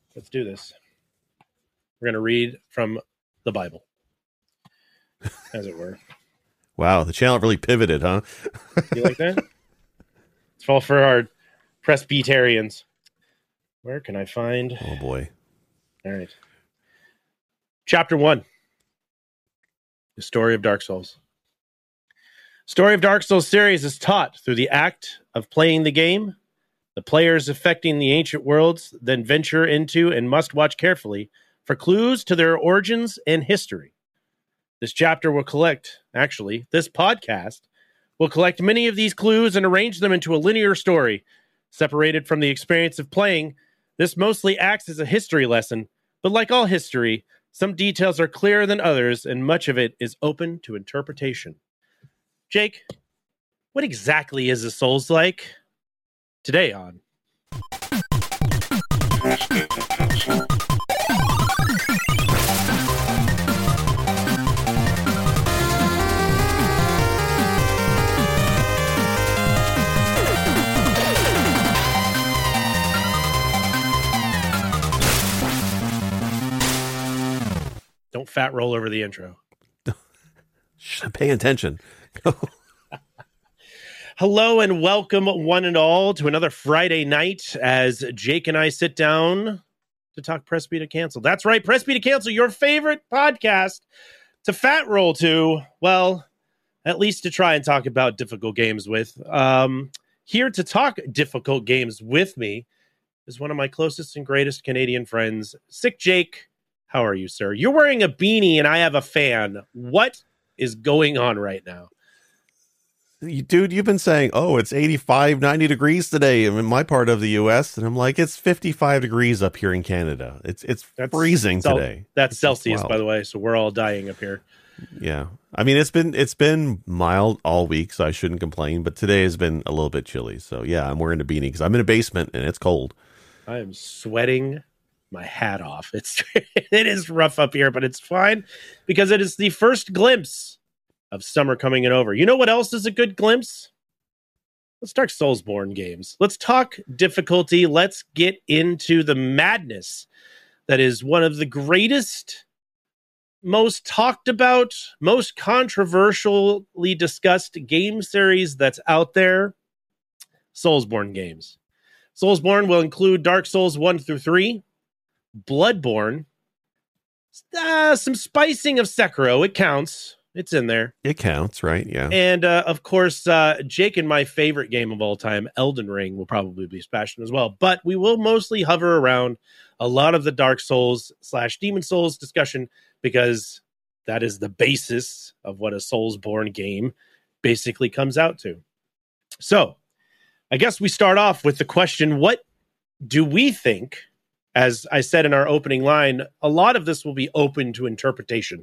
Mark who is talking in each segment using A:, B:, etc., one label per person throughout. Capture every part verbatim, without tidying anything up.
A: Let's do this. We're going to read from the Bible, as it were.
B: Wow, the channel really pivoted, huh?
A: You like that? It's all for our Presbyterians. Where can I find?
B: Oh, boy.
A: All right. Chapter one. The story of Dark Souls. Story of Dark Souls series is taught through the act of playing the game. The players affecting the ancient worlds then venture into and must watch carefully for clues to their origins and history. This chapter will collect, actually, this podcast will collect many of these clues and arrange them into a linear story. Separated from the experience of playing, this mostly acts as a history lesson, but like all history, some details are clearer than others, and much of it is open to interpretation. Jake, what exactly is a Souls-like? Today on Don't fat roll over the intro.
B: Pay attention.
A: Hello and welcome one and all to another Friday night as Jake and I sit down to talk Press B to Cancel. That's right, Press B to Cancel, your favorite podcast to fat roll to, well, at least to try and talk about difficult games with. Um, here to talk difficult games with me is one of my closest and greatest Canadian friends, Sick Jake. How are you, sir? You're wearing a beanie and I have a fan. What is going on right now?
B: Dude, you've been saying, oh, it's eighty-five, ninety degrees today in my part of the U S. And I'm like, it's fifty-five degrees up here in Canada. It's it's that's freezing
A: Cel-
B: today.
A: That's
B: it's
A: Celsius, by the way. So we're all dying up here.
B: Yeah. I mean, it's been it's been mild all week, so I shouldn't complain. But today has been a little bit chilly. So, yeah, I'm wearing a beanie because I'm in a basement and it's cold.
A: I am sweating my hat off. It's it is rough up here, but it's fine because it is the first glimpse of summer coming and over. You know what else is a good glimpse? Let's talk Soulsborne games. Let's talk difficulty. Let's get into the madness that is one of the greatest, most talked about, most controversially discussed game series that's out there. Soulsborne games. Soulsborne will include Dark Souls one through three, Bloodborne, uh, some spicing of Sekiro. It counts. It's in there.
B: It counts, right? Yeah.
A: And, uh, of course, uh, Jake and my favorite game of all time, Elden Ring, will probably be splashed as well. But we will mostly hover around a lot of the Dark Souls slash Demon Souls discussion because that is the basis of what a Soulsborne game basically comes out to. So, I guess we start off with the question, what do we think? As I said in our opening line, a lot of this will be open to interpretation.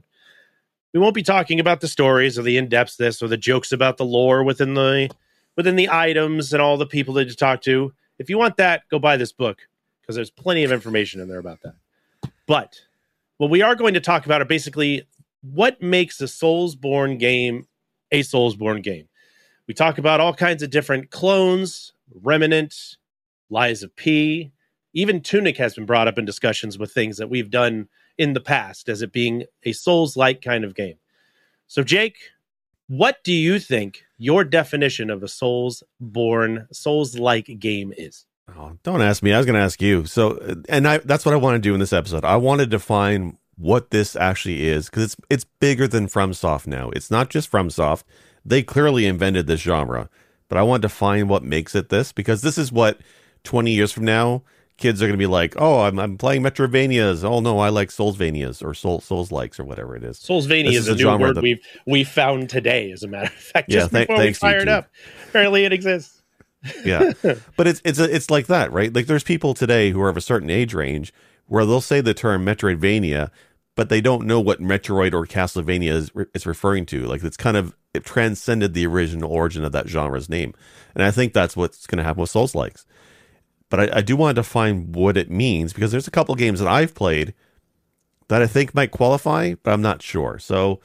A: We won't be talking about the stories or the in-depth this or the jokes about the lore within the within the items and all the people that you talk to. If you want that, go buy this book because there's plenty of information in there about that. But what we are going to talk about are basically what makes a Soulsborne game a Soulsborne game. We talk about all kinds of different clones, Remnant, Lies of P. Even Tunic has been brought up in discussions with things that we've done in the past as it being a Souls-like kind of game. So, Jake, what do you think your definition of a Soulsborne, Souls-like game is?
B: Oh, don't ask me. I was going to ask you. So, and I, that's what I want to do in this episode. I want to define what this actually is because it's it's bigger than FromSoft now. It's not just FromSoft. They clearly invented this genre, but I want to define what makes it this because this is what twenty years from now, kids are going to be like, oh, I'm I'm playing Metroidvanias. Oh, no, I like Soulsvanias or Soul Souls-likes or whatever it is.
A: Soulsvania is, is a new word that we've we found today, as a matter of fact, just yeah, th- before we fired up. Apparently it exists.
B: Yeah, but it's it's a, it's like that, right? Like there's people today who are of a certain age range where they'll say the term Metroidvania, but they don't know what Metroid or Castlevania is, is referring to. Like it's kind of, it transcended the original origin of that genre's name. And I think that's what's going to happen with Souls-likes. But I, I do want to define what it means because there's a couple games that I've played that I think might qualify, but I'm not sure. So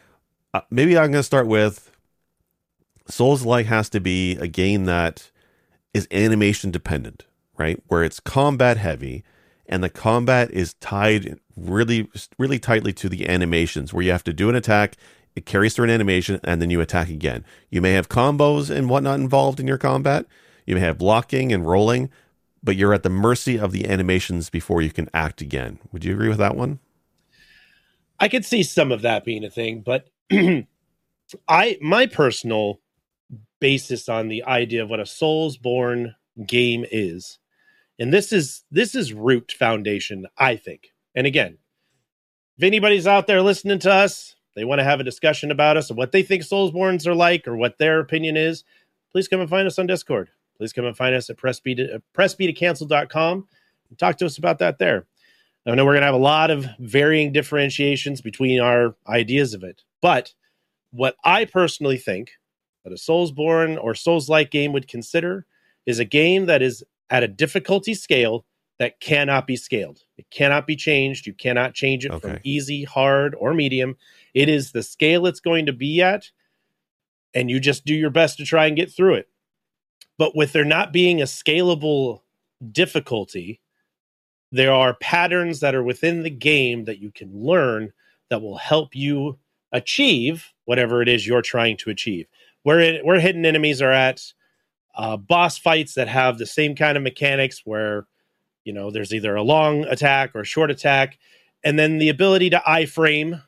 B: uh, maybe I'm going to start with Souls-like has to be a game that is animation dependent, right? Where it's combat heavy and the combat is tied really, really tightly to the animations, where you have to do an attack, it carries through an animation, and then you attack again. You may have combos and whatnot involved in your combat. You may have blocking and rolling, but you're at the mercy of the animations before you can act again. Would you agree with that one?
A: I could see some of that being a thing, but I my personal basis on the idea of what a Soulsborne game is, and this is this is root foundation, I think. And again, if anybody's out there listening to us, they want to have a discussion about us and what they think Soulsborns are like or what their opinion is, please come and find us on Discord. Please come and find us at press b to cancel dot com and talk to us about that there. I know we're going to have a lot of varying differentiations between our ideas of it, but what I personally think that a Soulsborne or Souls-like game would consider is a game that is at a difficulty scale that cannot be scaled. It cannot be changed. You cannot change it
B: Okay.
A: from easy, hard, or medium. It is the scale it's going to be at, and you just do your best to try and get through it. But with there not being a scalable difficulty, there are patterns that are within the game that you can learn that will help you achieve whatever it is you're trying to achieve. Where, it, where hidden enemies are at, uh, boss fights that have the same kind of mechanics where, you know, there's either a long attack or a short attack, and then the ability to iframe,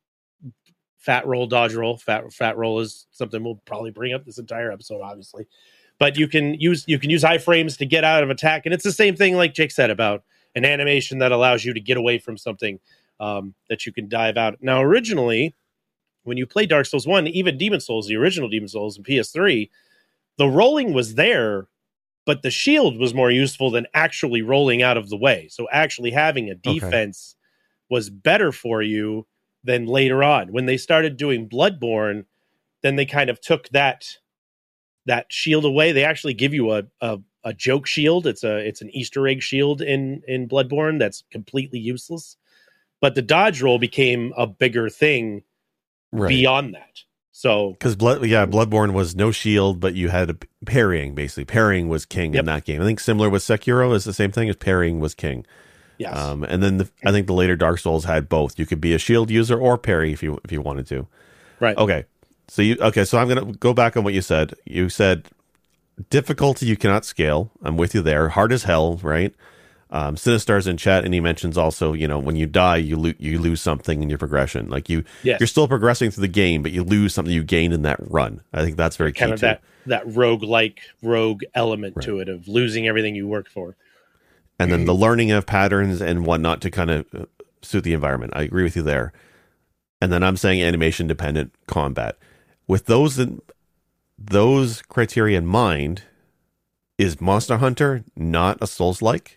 A: fat roll, dodge roll. Fat fat roll is something we'll probably bring up this entire episode, obviously. But you can use you can use iframes to get out of attack, and it's the same thing like Jake said about an animation that allows you to get away from something um, that you can dive out. Now, originally, when you play Dark Souls one, even Demon Souls, the original Demon Souls in P S three, the rolling was there, but the shield was more useful than actually rolling out of the way. So actually having a defense okay. was better for you than later on. When they started doing Bloodborne, then they kind of took that that shield away. They actually give you a, a a joke shield. It's a it's an Easter egg shield in in Bloodborne that's completely useless. But the dodge roll became a bigger thing right. beyond that. So
B: because blood, yeah, Bloodborne was no shield, but you had a parrying. Basically, parrying was king yep. in that game. I think similar with Sekiro is the same thing as parrying was king.
A: Yes.
B: Um, and then the, I think the later Dark Souls had both. You could be a shield user or parry if you if you wanted to.
A: Right.
B: Okay. So you okay? So I'm gonna go back on what you said. You said difficulty you cannot scale. I'm with you there. Hard as hell, right? Um, Sinistar's in chat, and he mentions also, you know, when you die, you lo- you lose something in your progression. Like you,
A: yes.
B: you're still progressing through the game, but you lose something you gained in that run. I think that's very key.
A: Kind of
B: too.
A: that that rogue-like rogue element right. to it of losing everything you worked for,
B: and then the learning of patterns and whatnot to kind of suit the environment. I agree with you there. And then I'm saying animation dependent combat. With those in, those criteria in mind, is Monster Hunter not a Souls-like?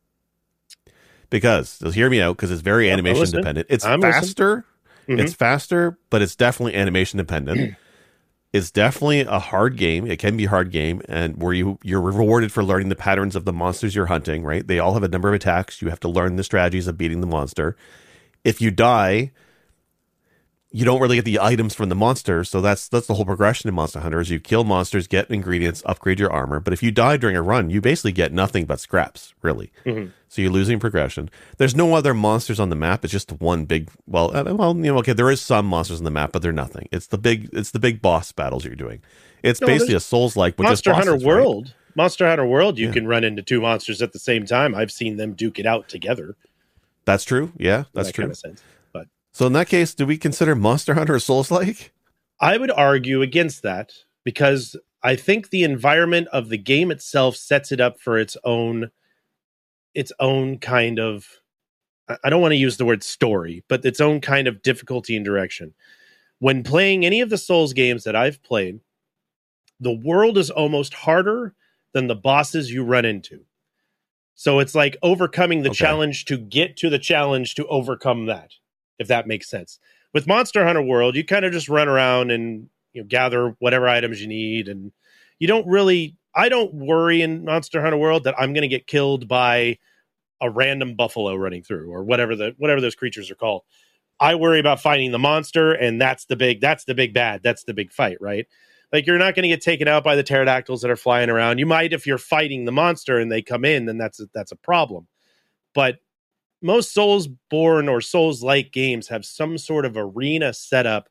B: Because, so hear me out, because it's very animation dependent. It's
A: I'm
B: faster,
A: mm-hmm.
B: it's faster, but it's definitely animation dependent. It's definitely a hard game. It can be a hard game, and where you, you're rewarded for learning the patterns of the monsters you're hunting, right? They all have a number of attacks. You have to learn the strategies of beating the monster. If you die, you don't really get the items from the monsters, so that's that's the whole progression in Monster Hunter is you kill monsters, get ingredients, upgrade your armor. But if you die during a run, you basically get nothing but scraps, really.
A: Mm-hmm.
B: So you're losing progression. There's no other monsters on the map. It's just one big. Well, uh, well, you know, okay, there is some monsters on the map, but they're nothing. It's the big. It's the big boss battles you're doing. It's no, basically a Souls-like with
A: Monster
B: just bosses,
A: Hunter World.
B: Right?
A: Monster Hunter World, you
B: yeah.
A: can run into two monsters at the same time. I've seen them duke it out together.
B: That's true. Yeah, that's
A: that
B: true.
A: Kind of sense. But
B: so in that case, do we consider Monster Hunter a Souls-like?
A: I would argue against that because I think the environment of the game itself sets it up for its own, its own kind of. I don't want to use the word story, but its own kind of difficulty and direction. When playing any of the Souls games that I've played, the world is almost harder than the bosses you run into. So it's like overcoming the
B: okay.
A: challenge to get to the challenge to overcome that, if that makes sense. With Monster Hunter World, you kind of just run around and you know, gather whatever items you need. And you don't really, I don't worry in Monster Hunter World that I'm going to get killed by a random buffalo running through or whatever the whatever those creatures are called. I worry about finding the monster, and that's the big that's the big bad. That's the big fight, right? Like you're not going to get taken out by the pterodactyls that are flying around. You might if you're fighting the monster and they come in, then that's a, that's a problem. but most Soulsborne or Souls-like games have some sort of arena setup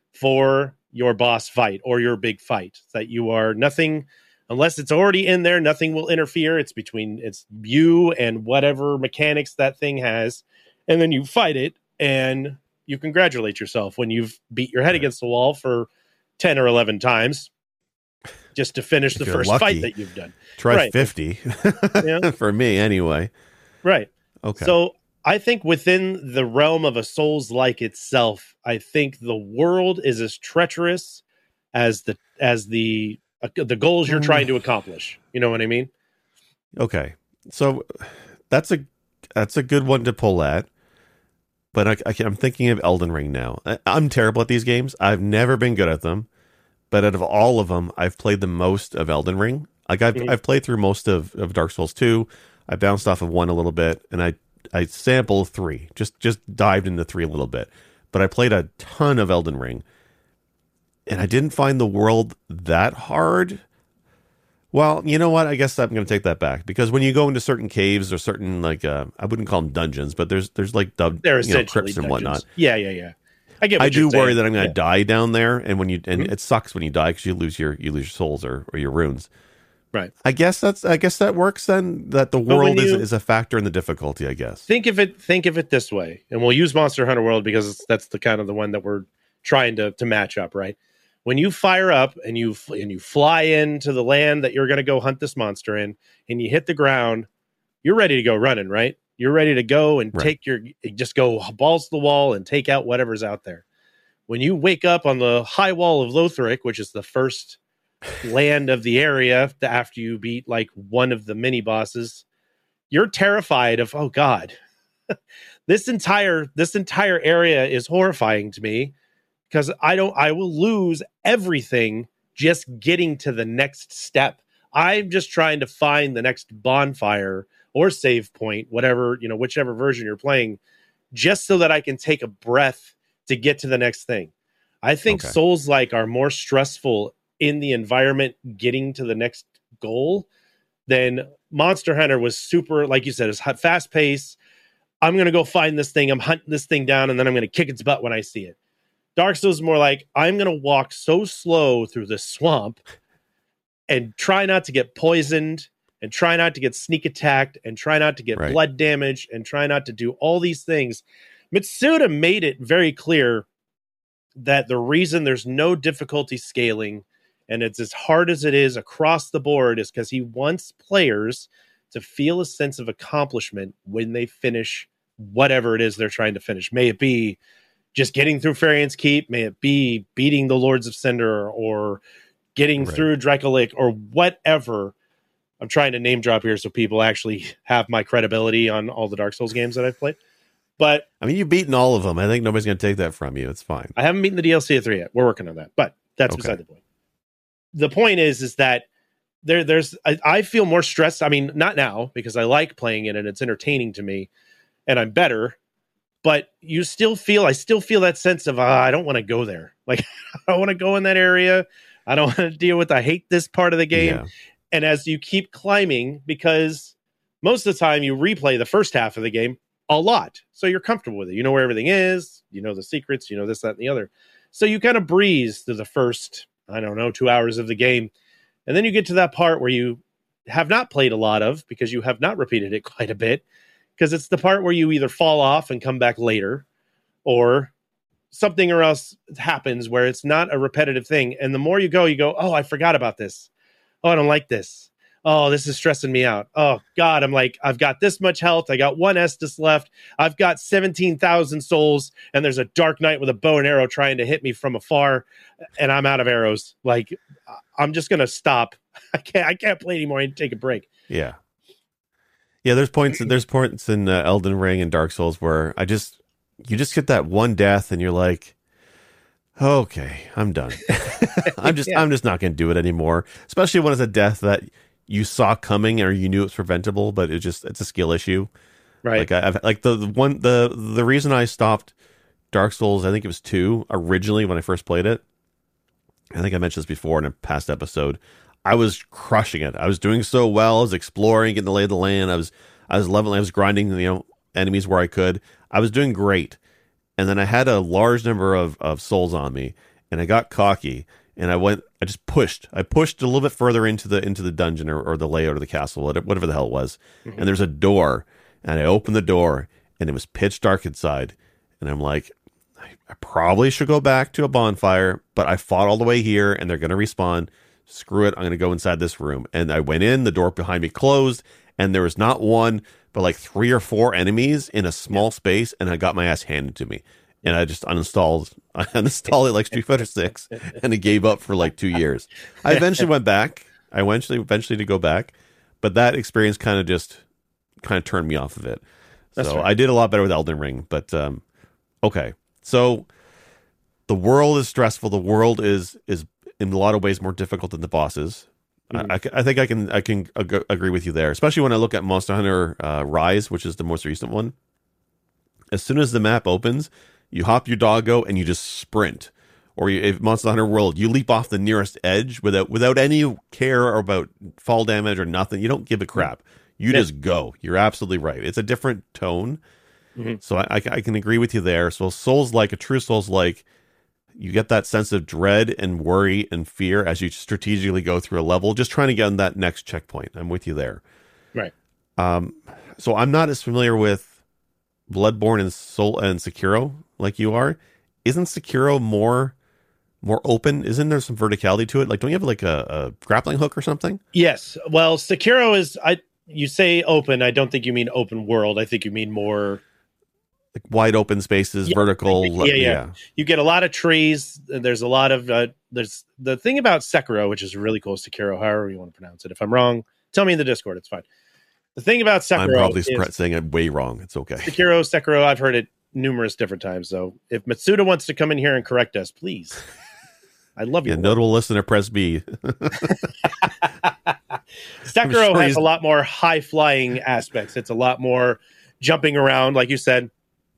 A: for your boss fight or your big fight, that you are nothing, unless it's already in there, nothing will interfere. It's between it's you and whatever mechanics that thing has, and then you fight it and you congratulate yourself when you've beat your head against the wall for ten or eleven times just to finish
B: If
A: the
B: you're
A: first
B: lucky,
A: fight that you've done.
B: Try
A: Right.
B: fifty
A: Yeah.
B: for me anyway.
A: Right.
B: Okay.
A: So I think within the realm of a Souls-like itself, I think the world is as treacherous as the as the uh, the goals you're
B: Mm.
A: trying to accomplish. You know what I mean?
B: Okay, so that's a that's a good one to pull at. But I, I, I'm thinking of Elden Ring now. I, I'm terrible at these games. I've never been good at them. But out of all of them, I've played the most of Elden Ring. Like I've
A: Mhm.
B: I've played through most of, of Dark Souls two. I bounced off of one a little bit, and I I sampled three. Just just dived into three a little bit. But I played a ton of Elden Ring, and I didn't find the world that hard. Well, you know what? I guess I'm going to take that back, because when you go into certain caves or certain, like, uh, I wouldn't call them dungeons, but there's there's like dub,
A: They're
B: you know,
A: essentially
B: crypts and
A: dungeons.
B: whatnot.
A: Yeah, yeah, yeah. I get. What
B: I do
A: you're
B: worry
A: saying.
B: that I'm going to
A: Yeah.
B: die down there, and when you and
A: Mhm.
B: it sucks when you die because you lose your you lose your souls or, or your runes.
A: Right.
B: I guess that's I guess that works then. That the
A: But when
B: world is,
A: you-
B: is a factor in the difficulty. I guess.
A: Think of it. Think of it this way, and we'll use Monster Hunter World because it's, that's the kind of the one that we're trying to to match up. Right. When you fire up and you f- and you fly into the land that you're going to go hunt this monster in, and you hit the ground, you're ready to go running. Right. You're ready to go and
B: Right.
A: take your just go balls to the wall and take out whatever's out there. When you wake up on the high wall of Lothric, which is the first land of the area after you beat like one of the mini bosses, you're terrified of, oh God, this entire this entire area is horrifying to me, because I don't I will lose everything just getting to the next step. I'm just trying to find the next bonfire or save point, whatever, you know, whichever version you're playing, just so that I can take a breath to get to the next thing. I think
B: Okay.
A: Souls like are more stressful in the environment getting to the next goal than Monster Hunter was. Super, like you said, it's fast paced. I'm going to go find this thing. I'm hunting this thing down, and then I'm going to kick its butt when I see it. Dark Souls is more like, I'm going to walk so slow through the swamp and try not to get poisoned and try not to get sneak attacked and try not to get
B: Right.
A: blood damage and try not to do all these things. Mitsuda made it very clear that the reason there's no difficulty scaling and it's as hard as it is across the board is because he wants players to feel a sense of accomplishment when they finish whatever it is they're trying to finish. May it be just getting through Farian's Keep, may it be beating the Lords of Cinder or getting
B: Right.
A: through Dracolic or whatever. I'm trying to name drop here so people actually have my credibility on all the Dark Souls games that I've played. But
B: I mean, you've beaten all of them. I think nobody's going to take that from you. It's fine.
A: I haven't beaten the D L C of three yet. We're working on that, but that's
B: Okay.
A: beside the point. The point is, is that there, there's, I, I feel more stressed. I mean, not now because I like playing it and it's entertaining to me and I'm better, but you still feel, I still feel that sense of, uh, I don't want to go there. Like, I don't want to go in that area. I don't want to deal with, I hate this part of the game.
B: Yeah.
A: And as you keep climbing, because most of the time you replay the first half of the game a lot. So you're comfortable with it. You know where everything is. You know the secrets. You know this, that, and the other. So you kind of breeze through the first, I don't know, two hours of the game. And then you get to that part where you have not played a lot of because you have not repeated it quite a bit. Because it's the part where you either fall off and come back later or something or else happens where it's not a repetitive thing. And the more you go, you go, oh, I forgot about this. Oh, I don't like this. Oh, this is stressing me out. Oh, God, I'm like, I've got this much health. I got one Estus left. I've got seventeen thousand souls, and there's a Dark Knight with a bow and arrow trying to hit me from afar, and I'm out of arrows. Like, I'm just going to stop. I can't I can't play anymore. I need to take a break.
B: Yeah. Yeah, there's points there's points in uh, Elden Ring and Dark Souls where I just you just get that one death and you're like, okay, I'm done. I'm just
A: Yeah.
B: I'm just not going to do it anymore, especially when it's a death that you saw coming or you knew it's preventable, but it just it's a skill issue.
A: Right.
B: Like I, I've like the, the one the the reason I stopped Dark Souls, I think it was two originally when I first played it. I think I mentioned this before in a past episode. I was crushing it. I was doing so well. I was exploring, getting the lay of the land. I was I was leveling, I was grinding, you know, enemies where I could. I was doing great. And then I had a large number of, of souls on me, and I got cocky, and I went, I just pushed. I pushed a little bit further into the into the dungeon or, or the layout of the castle, whatever the hell it was. Mm-hmm. And there's a door, and I opened the door, and it was pitch dark inside. And I'm like, I, I probably should go back to a bonfire, but I fought all the way here, and they're going to respawn. Screw it, I'm going to go inside this room. And I went in, the door behind me closed, and there was not one, but like three or four enemies in a small space, and I got my ass handed to me. And I just uninstalled, I uninstalled it like Street Fighter six, and it gave up for like two years. I eventually went back. I eventually, eventually to go back, but that experience kind of just kind of turned me off of it. That's so right. I did a lot better with Elden Ring, but um, okay. So the world is stressful. The world is is in a lot of ways more difficult than the bosses. Mm-hmm. I, I think I can I can ag- agree with you there, especially when I look at Monster Hunter uh, Rise, which is the most recent one. As soon as the map opens, you hop your doggo and you just sprint. Or you, if Monster Hunter World, you leap off the nearest edge without without any care about fall damage or nothing. You don't give a crap. You yeah. just go. You're absolutely right. It's a different tone. Mm-hmm. So I, I, I can agree with you there. So Souls-like, a true Souls-like, you get that sense of dread and worry and fear as you strategically go through a level, just trying to get on that next checkpoint. I'm with you there.
A: Right.
B: Um. So I'm not as familiar with Bloodborne and Soul and Sekiro like you are. Isn't Sekiro more more open? Isn't there some verticality to it? Like, don't you have like a, a grappling hook or something?
A: Yes. Well, Sekiro is, I you say open. I don't think you mean open world. I think you mean more
B: like wide open spaces, yeah, vertical.
A: Yeah, yeah, yeah. You get a lot of trees. There's a lot of uh, there's the thing about Sekiro, which is really cool. Sekiro, however you want to pronounce it. If I'm wrong, tell me in the Discord. It's fine. The thing about Sekiro,
B: I'm probably
A: is,
B: saying it way wrong. It's okay.
A: Sekiro, Sekiro. I've heard it numerous different times. So if Matsuda wants to come in here and correct us, please. I love you.
B: Yeah, notable listener, press B.
A: Sekiro sure has he's... a lot more high flying aspects. It's a lot more jumping around, like you said.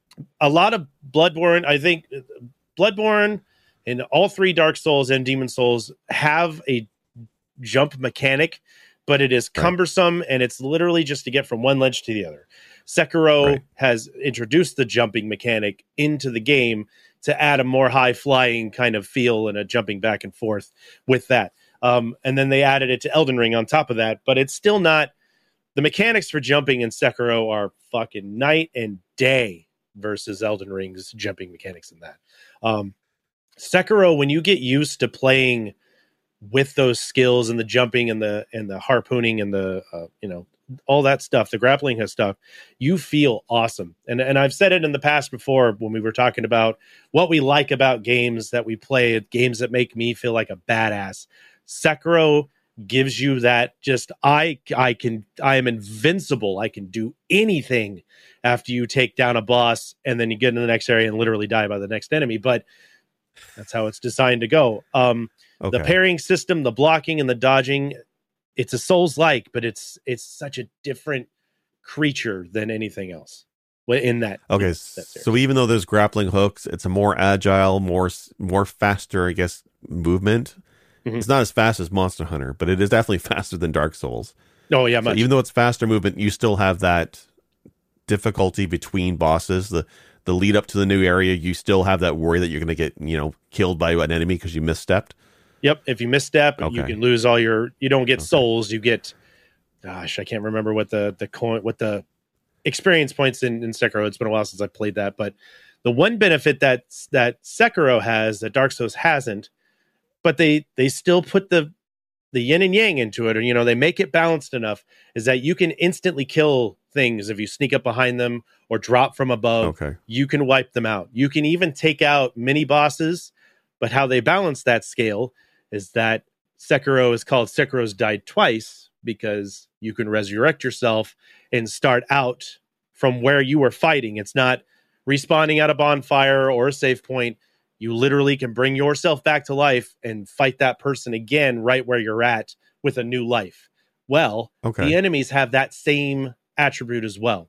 A: A lot of Bloodborne, I think Bloodborne and all three Dark Souls and Demon Souls have a jump mechanic, but it is cumbersome, right. And it's literally just to get from one ledge to the other. Sekiro right. has introduced the jumping mechanic into the game to add a more high-flying kind of feel and a jumping back and forth with that. Um, and then they added it to Elden Ring on top of that, but it's still not... The mechanics for jumping in Sekiro are fucking night and day versus Elden Ring's jumping mechanics in that. Um, Sekiro, when you get used to playing with those skills and the jumping and the and the harpooning and the uh, you know all that stuff, the grappling has stuff, you feel awesome. And and I've said it in the past before when we were talking about what we like about games that we play, games that make me feel like a badass. Sekiro gives you that just I I can I am invincible. I can do anything after you take down a boss, and then you get into the next area and literally die by the next enemy. But that's how it's designed to go. Um, okay. The parrying system, the blocking and the dodging, it's a Souls-like, but it's it's such a different creature than anything else in that.
B: Okay, in that so even though there's grappling hooks, it's a more agile, more more faster, I guess, movement. Mm-hmm. It's not as fast as Monster Hunter, but it is definitely faster than Dark Souls.
A: Oh yeah, much.
B: So even though it's faster movement, you still have that difficulty between bosses. The the lead up to the new area, you still have that worry that you're going to get, you know, killed by an enemy because you misstepped.
A: Yep, if you misstep, okay. you can lose all your. You don't get okay. souls. You get, gosh, I can't remember what the the coin, what the experience points in, in Sekiro. It's been a while since I played that, but the one benefit that that Sekiro has that Dark Souls hasn't, but they they still put the the yin and yang into it, or you know, they make it balanced enough, is that you can instantly kill things if you sneak up behind them or drop from above.
B: Okay.
A: You can wipe them out. You can even take out mini bosses, but how they balance that scale is that Sekiro is called Sekiro's Died Twice because you can resurrect yourself and start out from where you were fighting. It's not respawning at a bonfire or a save point. You literally can bring yourself back to life and fight that person again right where you're at with a new life. Well, okay. The enemies have that same attribute as well.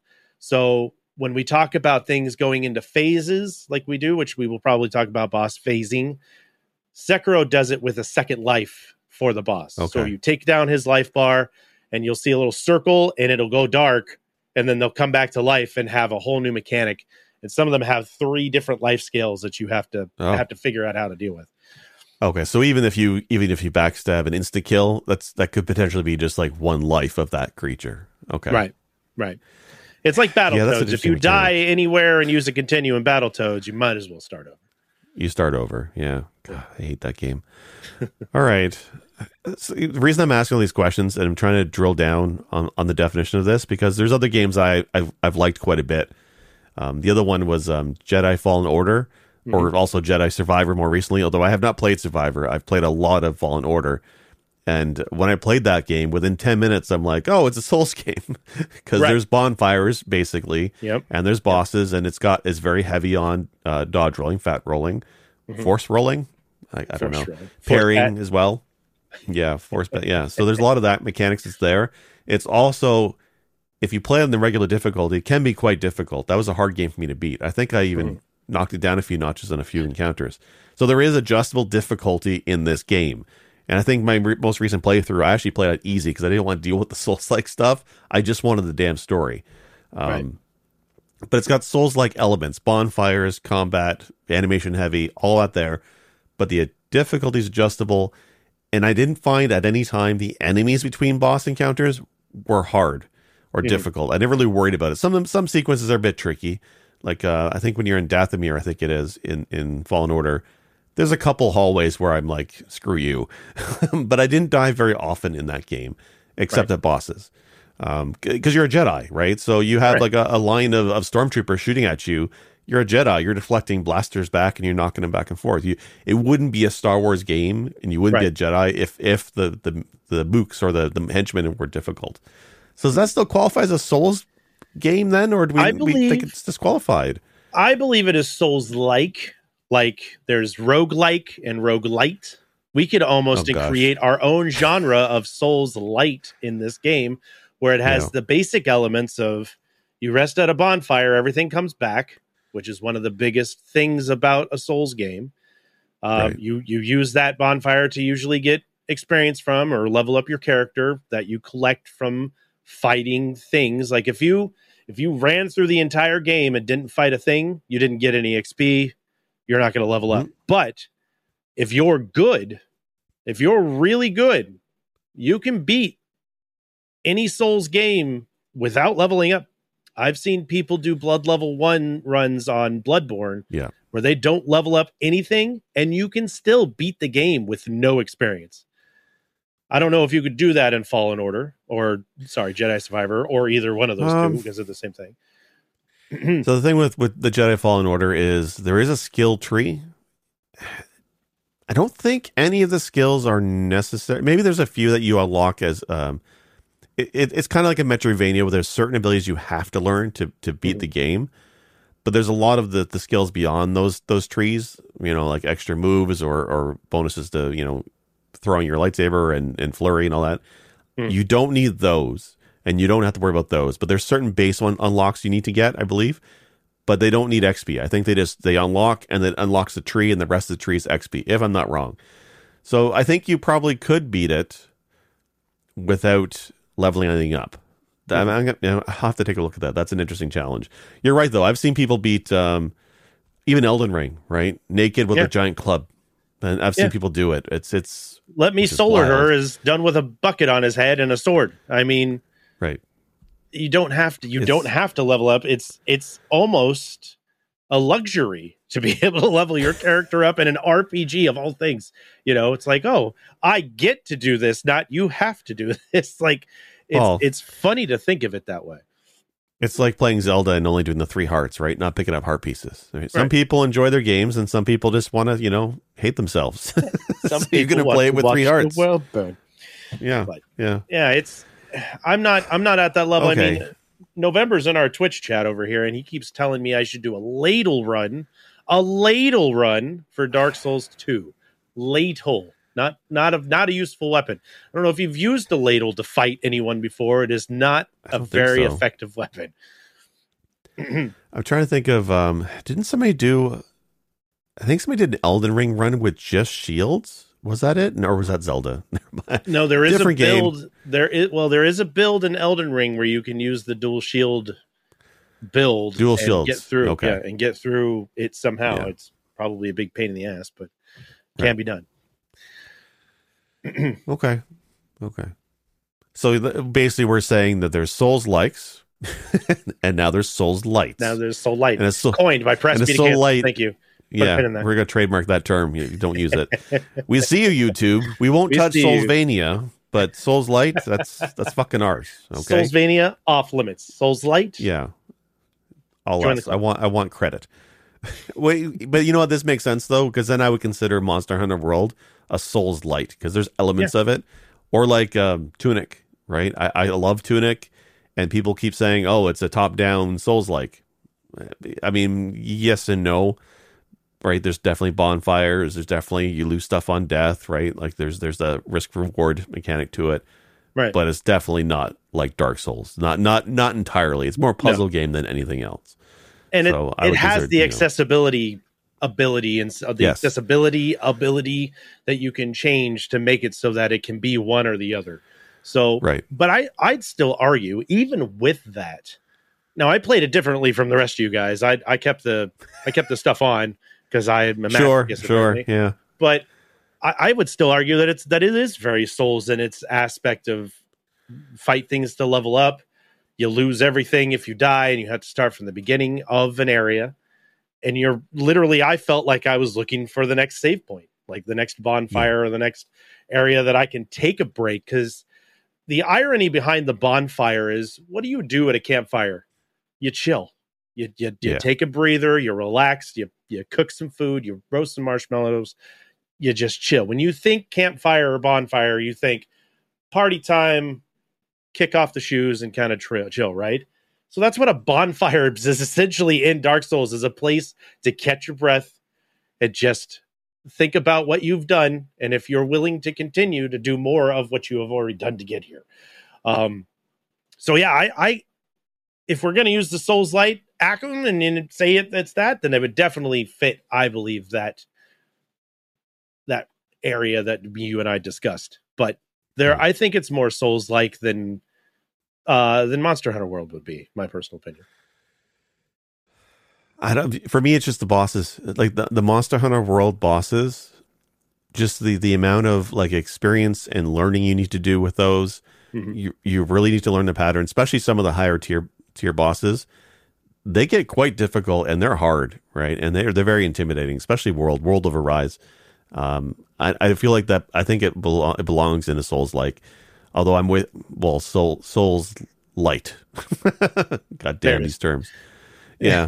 A: So when we talk about things going into phases like we do, which we will probably talk about boss phasing, Sekiro does it with a second life for the boss. Okay. So you take down his life bar and you'll see a little circle and it'll go dark and then they'll come back to life and have a whole new mechanic. And some of them have three different life scales that you have to oh. have to figure out how to deal with.
B: Okay, so even if you even if you backstab an insta kill, that's that could potentially be just like one life of that creature. Okay,
A: right, right. It's like Battletoads. Yeah, if you mechanic. die anywhere and use a continue in Battletoads, you might as well start over.
B: You start over, yeah. God, I hate that game. All right. So the reason I'm asking all these questions and I'm trying to drill down on, on the definition of this, because there's other games I, I've, I've liked quite a bit. Um, the other one was um, Jedi Fallen Order, mm-hmm. or also Jedi Survivor more recently, although I have not played Survivor. I've played a lot of Fallen Order. And when I played that game, within ten minutes, I'm like, oh, it's a Souls game. Because right. there's bonfires, basically,
A: yep.
B: and there's bosses, yep. and it's got it's very heavy on uh, dodge rolling, fat rolling, mm-hmm. force rolling, I, I don't know, rolling. parrying as well. Yeah, force, but yeah. So there's a lot of that mechanics that's there. It's also, if you play on the regular difficulty, it can be quite difficult. That was a hard game for me to beat. I think I even mm. knocked it down a few notches on a few encounters. So there is adjustable difficulty in this game. And I think my re- most recent playthrough, I actually played it easy because I didn't want to deal with the Souls-like stuff. I just wanted the damn story. Um, right. But it's got Souls-like elements, bonfires, combat, animation heavy, all out there. But the difficulty is adjustable. And I didn't find at any time the enemies between boss encounters were hard or mm. difficult. I never really worried about it. Some of them, some sequences are a bit tricky. Like uh, I think when you're in Dathomir, I think it is, in, in Fallen Order, there's a couple hallways where I'm like, screw you. But I didn't die very often in that game, except right. at bosses. Um, because you're a Jedi, right? So you have right. like a, a line of, of stormtroopers shooting at you. You're a Jedi. You're deflecting blasters back and you're knocking them back and forth. You, it wouldn't be a Star Wars game and you wouldn't right. be a Jedi if if the, the, the mooks or the, the henchmen were difficult. So does that still qualify as a Souls game then? Or do we,
A: believe,
B: we think it's disqualified?
A: I believe it is Souls-like. Like there's roguelike and roguelite. We could almost oh, create our own genre of Souls-light in this game, where it has yeah. the basic elements of you rest at a bonfire, everything comes back, which is one of the biggest things about a Souls game. Um, right. You you use that bonfire to usually get experience from or level up your character that you collect from fighting things. Like if you if you ran through the entire game and didn't fight a thing, you didn't get any X P. You're not going to level up. Mm-hmm. But if you're good, if you're really good, you can beat any Souls game without leveling up. I've seen people do blood level one runs on Bloodborne
B: yeah.
A: where they don't level up anything and you can still beat the game with no experience. I don't know if you could do that in Fallen Order or, sorry, Jedi Survivor or either one of those um, two because of the same thing.
B: So the thing with, with the Jedi Fallen Order is there is a skill tree. I don't think any of the skills are necessary. Maybe there's a few that you unlock as um, it, it, it's kind of like a Metroidvania where there's certain abilities you have to learn to to beat mm-hmm. the game. But there's a lot of the, the skills beyond those those trees, you know, like extra moves or, or bonuses to, you know, throwing your lightsaber and, and flurry and all that. Mm. You don't need those. And you don't have to worry about those. But there's certain base one unlocks you need to get, I believe. But they don't need X P. I think they just, they unlock and then unlocks the tree and the rest of the tree is X P, if I'm not wrong. So I think you probably could beat it without leveling anything up. I'm, I'm gonna, you know, I'll have to take a look at that. That's an interesting challenge. You're right, though. I've seen people beat um, even Elden Ring, right? Naked with yeah. a giant club. And I've seen yeah. people do it. It's, it's,
A: Let Me Solar Her is done with a bucket on his head and a sword. I mean,
B: right.
A: You don't have to. You it's, don't have to level up. It's it's almost a luxury to be able to level your character up in an R P G of all things. You know, it's like, oh, I get to do this, not you have to do this. Like, it's oh, it's funny to think of it that way.
B: It's like playing Zelda and only doing the three hearts, right? Not picking up heart pieces. Right? Some right. people enjoy their games, and some people just want to, you know, hate themselves.
A: Some
B: so
A: people
B: you're going to play it with three hearts.
A: The world burn.
B: Yeah,
A: but,
B: yeah,
A: yeah. It's. I'm not. I'm not at that level.
B: Okay.
A: I mean, November's in our Twitch chat over here, and he keeps telling me I should do a ladle run, a ladle run for Dark Souls two. Ladle, not not a not a useful weapon. I don't know if you've used a ladle to fight anyone before. It is not a very so. effective weapon.
B: I'm trying to think of. Um, didn't somebody do? I think somebody did an Elden Ring run with just shields, Was that it? Or was that Zelda?
A: No, there is
B: Different
A: a build.
B: game.
A: There is well, there is a build in Elden Ring where you can use the dual shield build
B: Dual
A: and
B: shields.
A: get through.
B: Okay.
A: Yeah, and get through it somehow.
B: Yeah.
A: It's probably a big pain in the ass, but can
B: Right.
A: be done.
B: Okay. Okay. So th- basically, we're saying that there's Souls likes, and now there's Souls lights.
A: Now there's Soul Light.
B: And it's so-
A: coined by Press
B: and it's
A: Media
B: Soul
A: Cancel.
B: Light-
A: Thank you.
B: Yeah,
A: pin in there.
B: we're gonna trademark that term. You you don't use it. We see you, YouTube. We won't
A: We
B: touch
A: see you.
B: Soulsvania, but Souls Light, that's that's fucking ours. Okay.
A: Soulsvania off limits. Souls Light.
B: Yeah. All
A: Join the
B: us. I
A: club.
B: want I want credit. Wait, but you know what? This makes sense though, because then I would consider Monster Hunter World a Souls Light because there's elements of it, or like um, Tunic, right? I, I love Tunic, and people keep saying, "Oh, it's a top-down Souls like." I mean, yes and no, right? There's definitely bonfires. There's definitely you lose stuff on death, right? Like there's there's a risk reward mechanic to it,
A: Right.
B: but it's definitely not like Dark Souls. Not not not entirely. It's more a puzzle game than anything else.
A: and
B: so
A: it,
B: I
A: it
B: would
A: has
B: consider,
A: the
B: you know-
A: accessibility ability and s- uh, the
B: Yes.
A: accessibility ability that you can change to make it so that it can be one or the other. So,
B: Right.
A: but I, I'd still argue, even with that. Now, I played it differently from the rest of you guys. I, I kept the, I kept the stuff on because I am a
B: Sure,
A: masochist,
B: sure,
A: apparently.
B: yeah.
A: But I, I would still argue that it's that it is very Souls in its aspect of fight things to level up. You lose everything if you die, and you have to start from the beginning of an area. And you're literally, I felt like I was looking for the next save point, like the next bonfire or the next area that I can take a break. Because the irony behind the bonfire is, what do you do at a campfire? You chill. You you, you
B: Yeah.
A: take a breather. You relax. You you cook some food. You roast some marshmallows. You just chill. When you think campfire or bonfire, you think party time, kick off the shoes, and kind of tri- chill, right? So that's what a bonfire is essentially in Dark Souls, is a place to catch your breath and just think about what you've done, and if you're willing to continue to do more of what you have already done to get here. Um, so yeah, I, I if we're going to use the Souls Light acronym and, and say it that's that, then it would definitely fit, I believe, that that area that you and I discussed. But there, I think it's more Souls like than uh than Monster Hunter World would be, my personal opinion.
B: I don't. For me, it's just the bosses, like the, the Monster Hunter World bosses. Just the the amount of like experience and learning you need to do with those.
A: Mhm.
B: You you really need to learn the pattern, especially some of the higher tier tier bosses. They get quite difficult and they're hard, right? And they're they're very intimidating, especially World World of Arise. Um, I, I feel like that. I think it, belo- it belongs in a Souls like. Although I'm with well Soul Souls Light. God
A: There
B: damn
A: it
B: these
A: is.
B: terms. Yeah.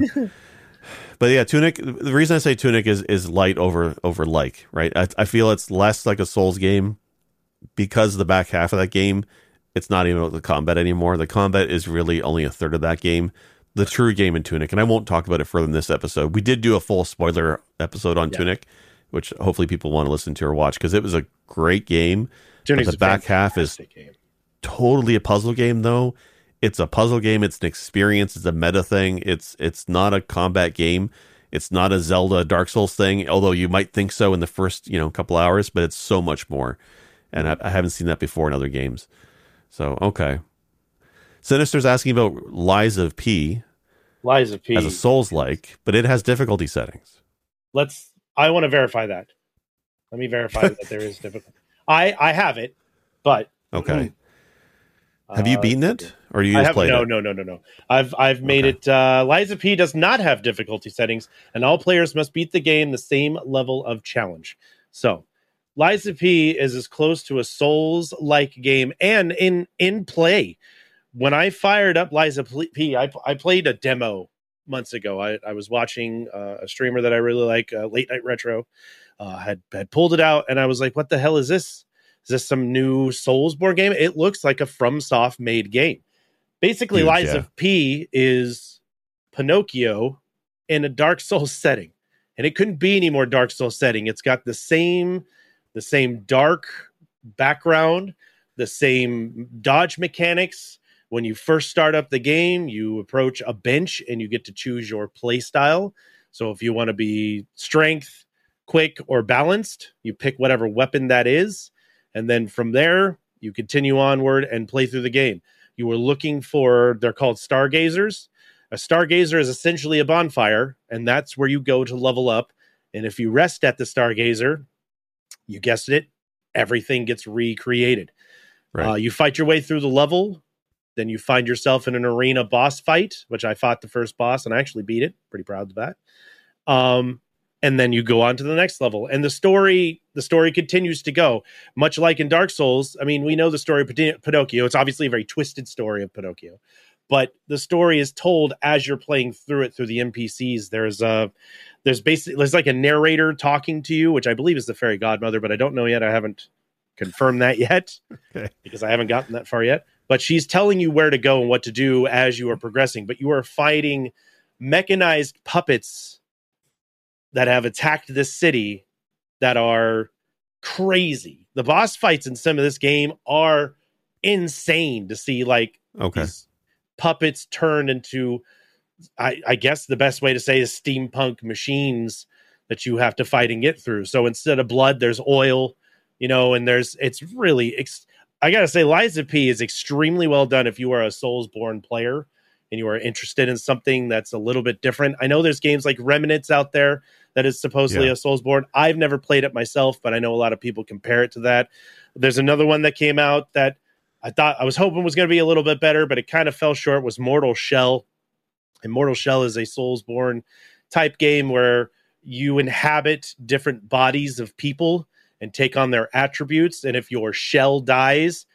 B: But yeah, Tunic. The reason I say Tunic is is light over over like, right? I, I feel it's less like a Souls game because the back half of that game, it's not even about the combat anymore. The combat is really only a third of that game. The true game in Tunic, and I won't talk about it further in this episode. We did do a full spoiler episode on
A: Yeah.
B: Tunic, which hopefully people want to listen to or watch because it was a great game.
A: Tunic's
B: but the
A: a
B: back half is
A: fantastic game.
B: totally a puzzle game, though. It's a puzzle game. It's an experience. It's a meta thing. It's it's not a combat game. It's not a Zelda Dark Souls thing, although you might think so in the first you know couple hours. But it's so much more, and I, I haven't seen that before in other games. So okay, Sinister's asking about Lies of P
A: Lies of P.
B: as a Souls like, but it has difficulty settings.
A: Let's. I want to verify that. Let me verify that there is difficulty. I I have it, but
B: Okay, have you
A: uh,
B: beaten it, or you
A: I
B: just
A: have
B: played
A: no,
B: it?
A: no, no, no, no. I've I've made
B: Okay.
A: it. Uh, Lies of P does not have difficulty settings, and all players must beat the game the same level of challenge. So, Lies of P is as close to a Souls-like game, and in in play. When I fired up Lies of P, I I played a demo months ago. I, I was watching uh, a streamer that I really like, uh, Late Night Retro, uh, had had pulled it out, and I was like, "What the hell is this? Is this some new Soulsborne game?" It looks like a FromSoft made game. Basically,
B: Huge,
A: Lies
B: yeah.
A: of P is Pinocchio in a Dark Souls setting, and it couldn't be any more Dark Souls setting. It's got the same the same dark background, the same dodge mechanics. When you first start up the game, you approach a bench and you get to choose your play style. So if you want to be strength, quick, or balanced. You pick whatever weapon that is, and then from there, you continue onward and play through the game. You were looking for, they're called stargazers. A stargazer is essentially a bonfire, and that's where you go to level up. And if you rest at the stargazer, you guessed it, everything gets recreated. Right. Uh, you fight your way through the level, then you find yourself in an arena boss fight, which I fought the first boss, and I actually beat it. Pretty proud of that. Um, and then you go on to the next level, and the story the story continues to go, much like in Dark Souls. I mean, we know the story of Pin- Pinocchio. It's obviously a very twisted story of Pinocchio, but the story is told as you're playing through it through the N P Cs. There's a there's basically there's like a narrator talking to you, which I believe is the fairy godmother, but I don't know yet. I haven't confirmed that yet okay. because I haven't gotten that far yet. But she's telling you where to go and what to do as you are progressing. But you are fighting mechanized puppets that have attacked this city that are crazy. The boss fights in some of this game are insane to see, like
B: okay.
A: these puppets turned into, I, I guess the best way to say is steampunk machines that you have to fight and get through. So instead of blood, there's oil, you know, and there's, it's really, ex- I gotta say, Lies of P is extremely well done if you are a Soulsborne player and you are interested in something that's a little bit different. I know there's games like Remnants out there that is supposedly yeah. a Soulsborne. I've never played it myself, but I know a lot of people compare it to that. There's another one that came out that I thought I was hoping was going to be a little bit better, but it kind of fell short, was Mortal Shell. And Mortal Shell is a Soulsborne type game where you inhabit different bodies of people and take on their attributes. And if your shell dies,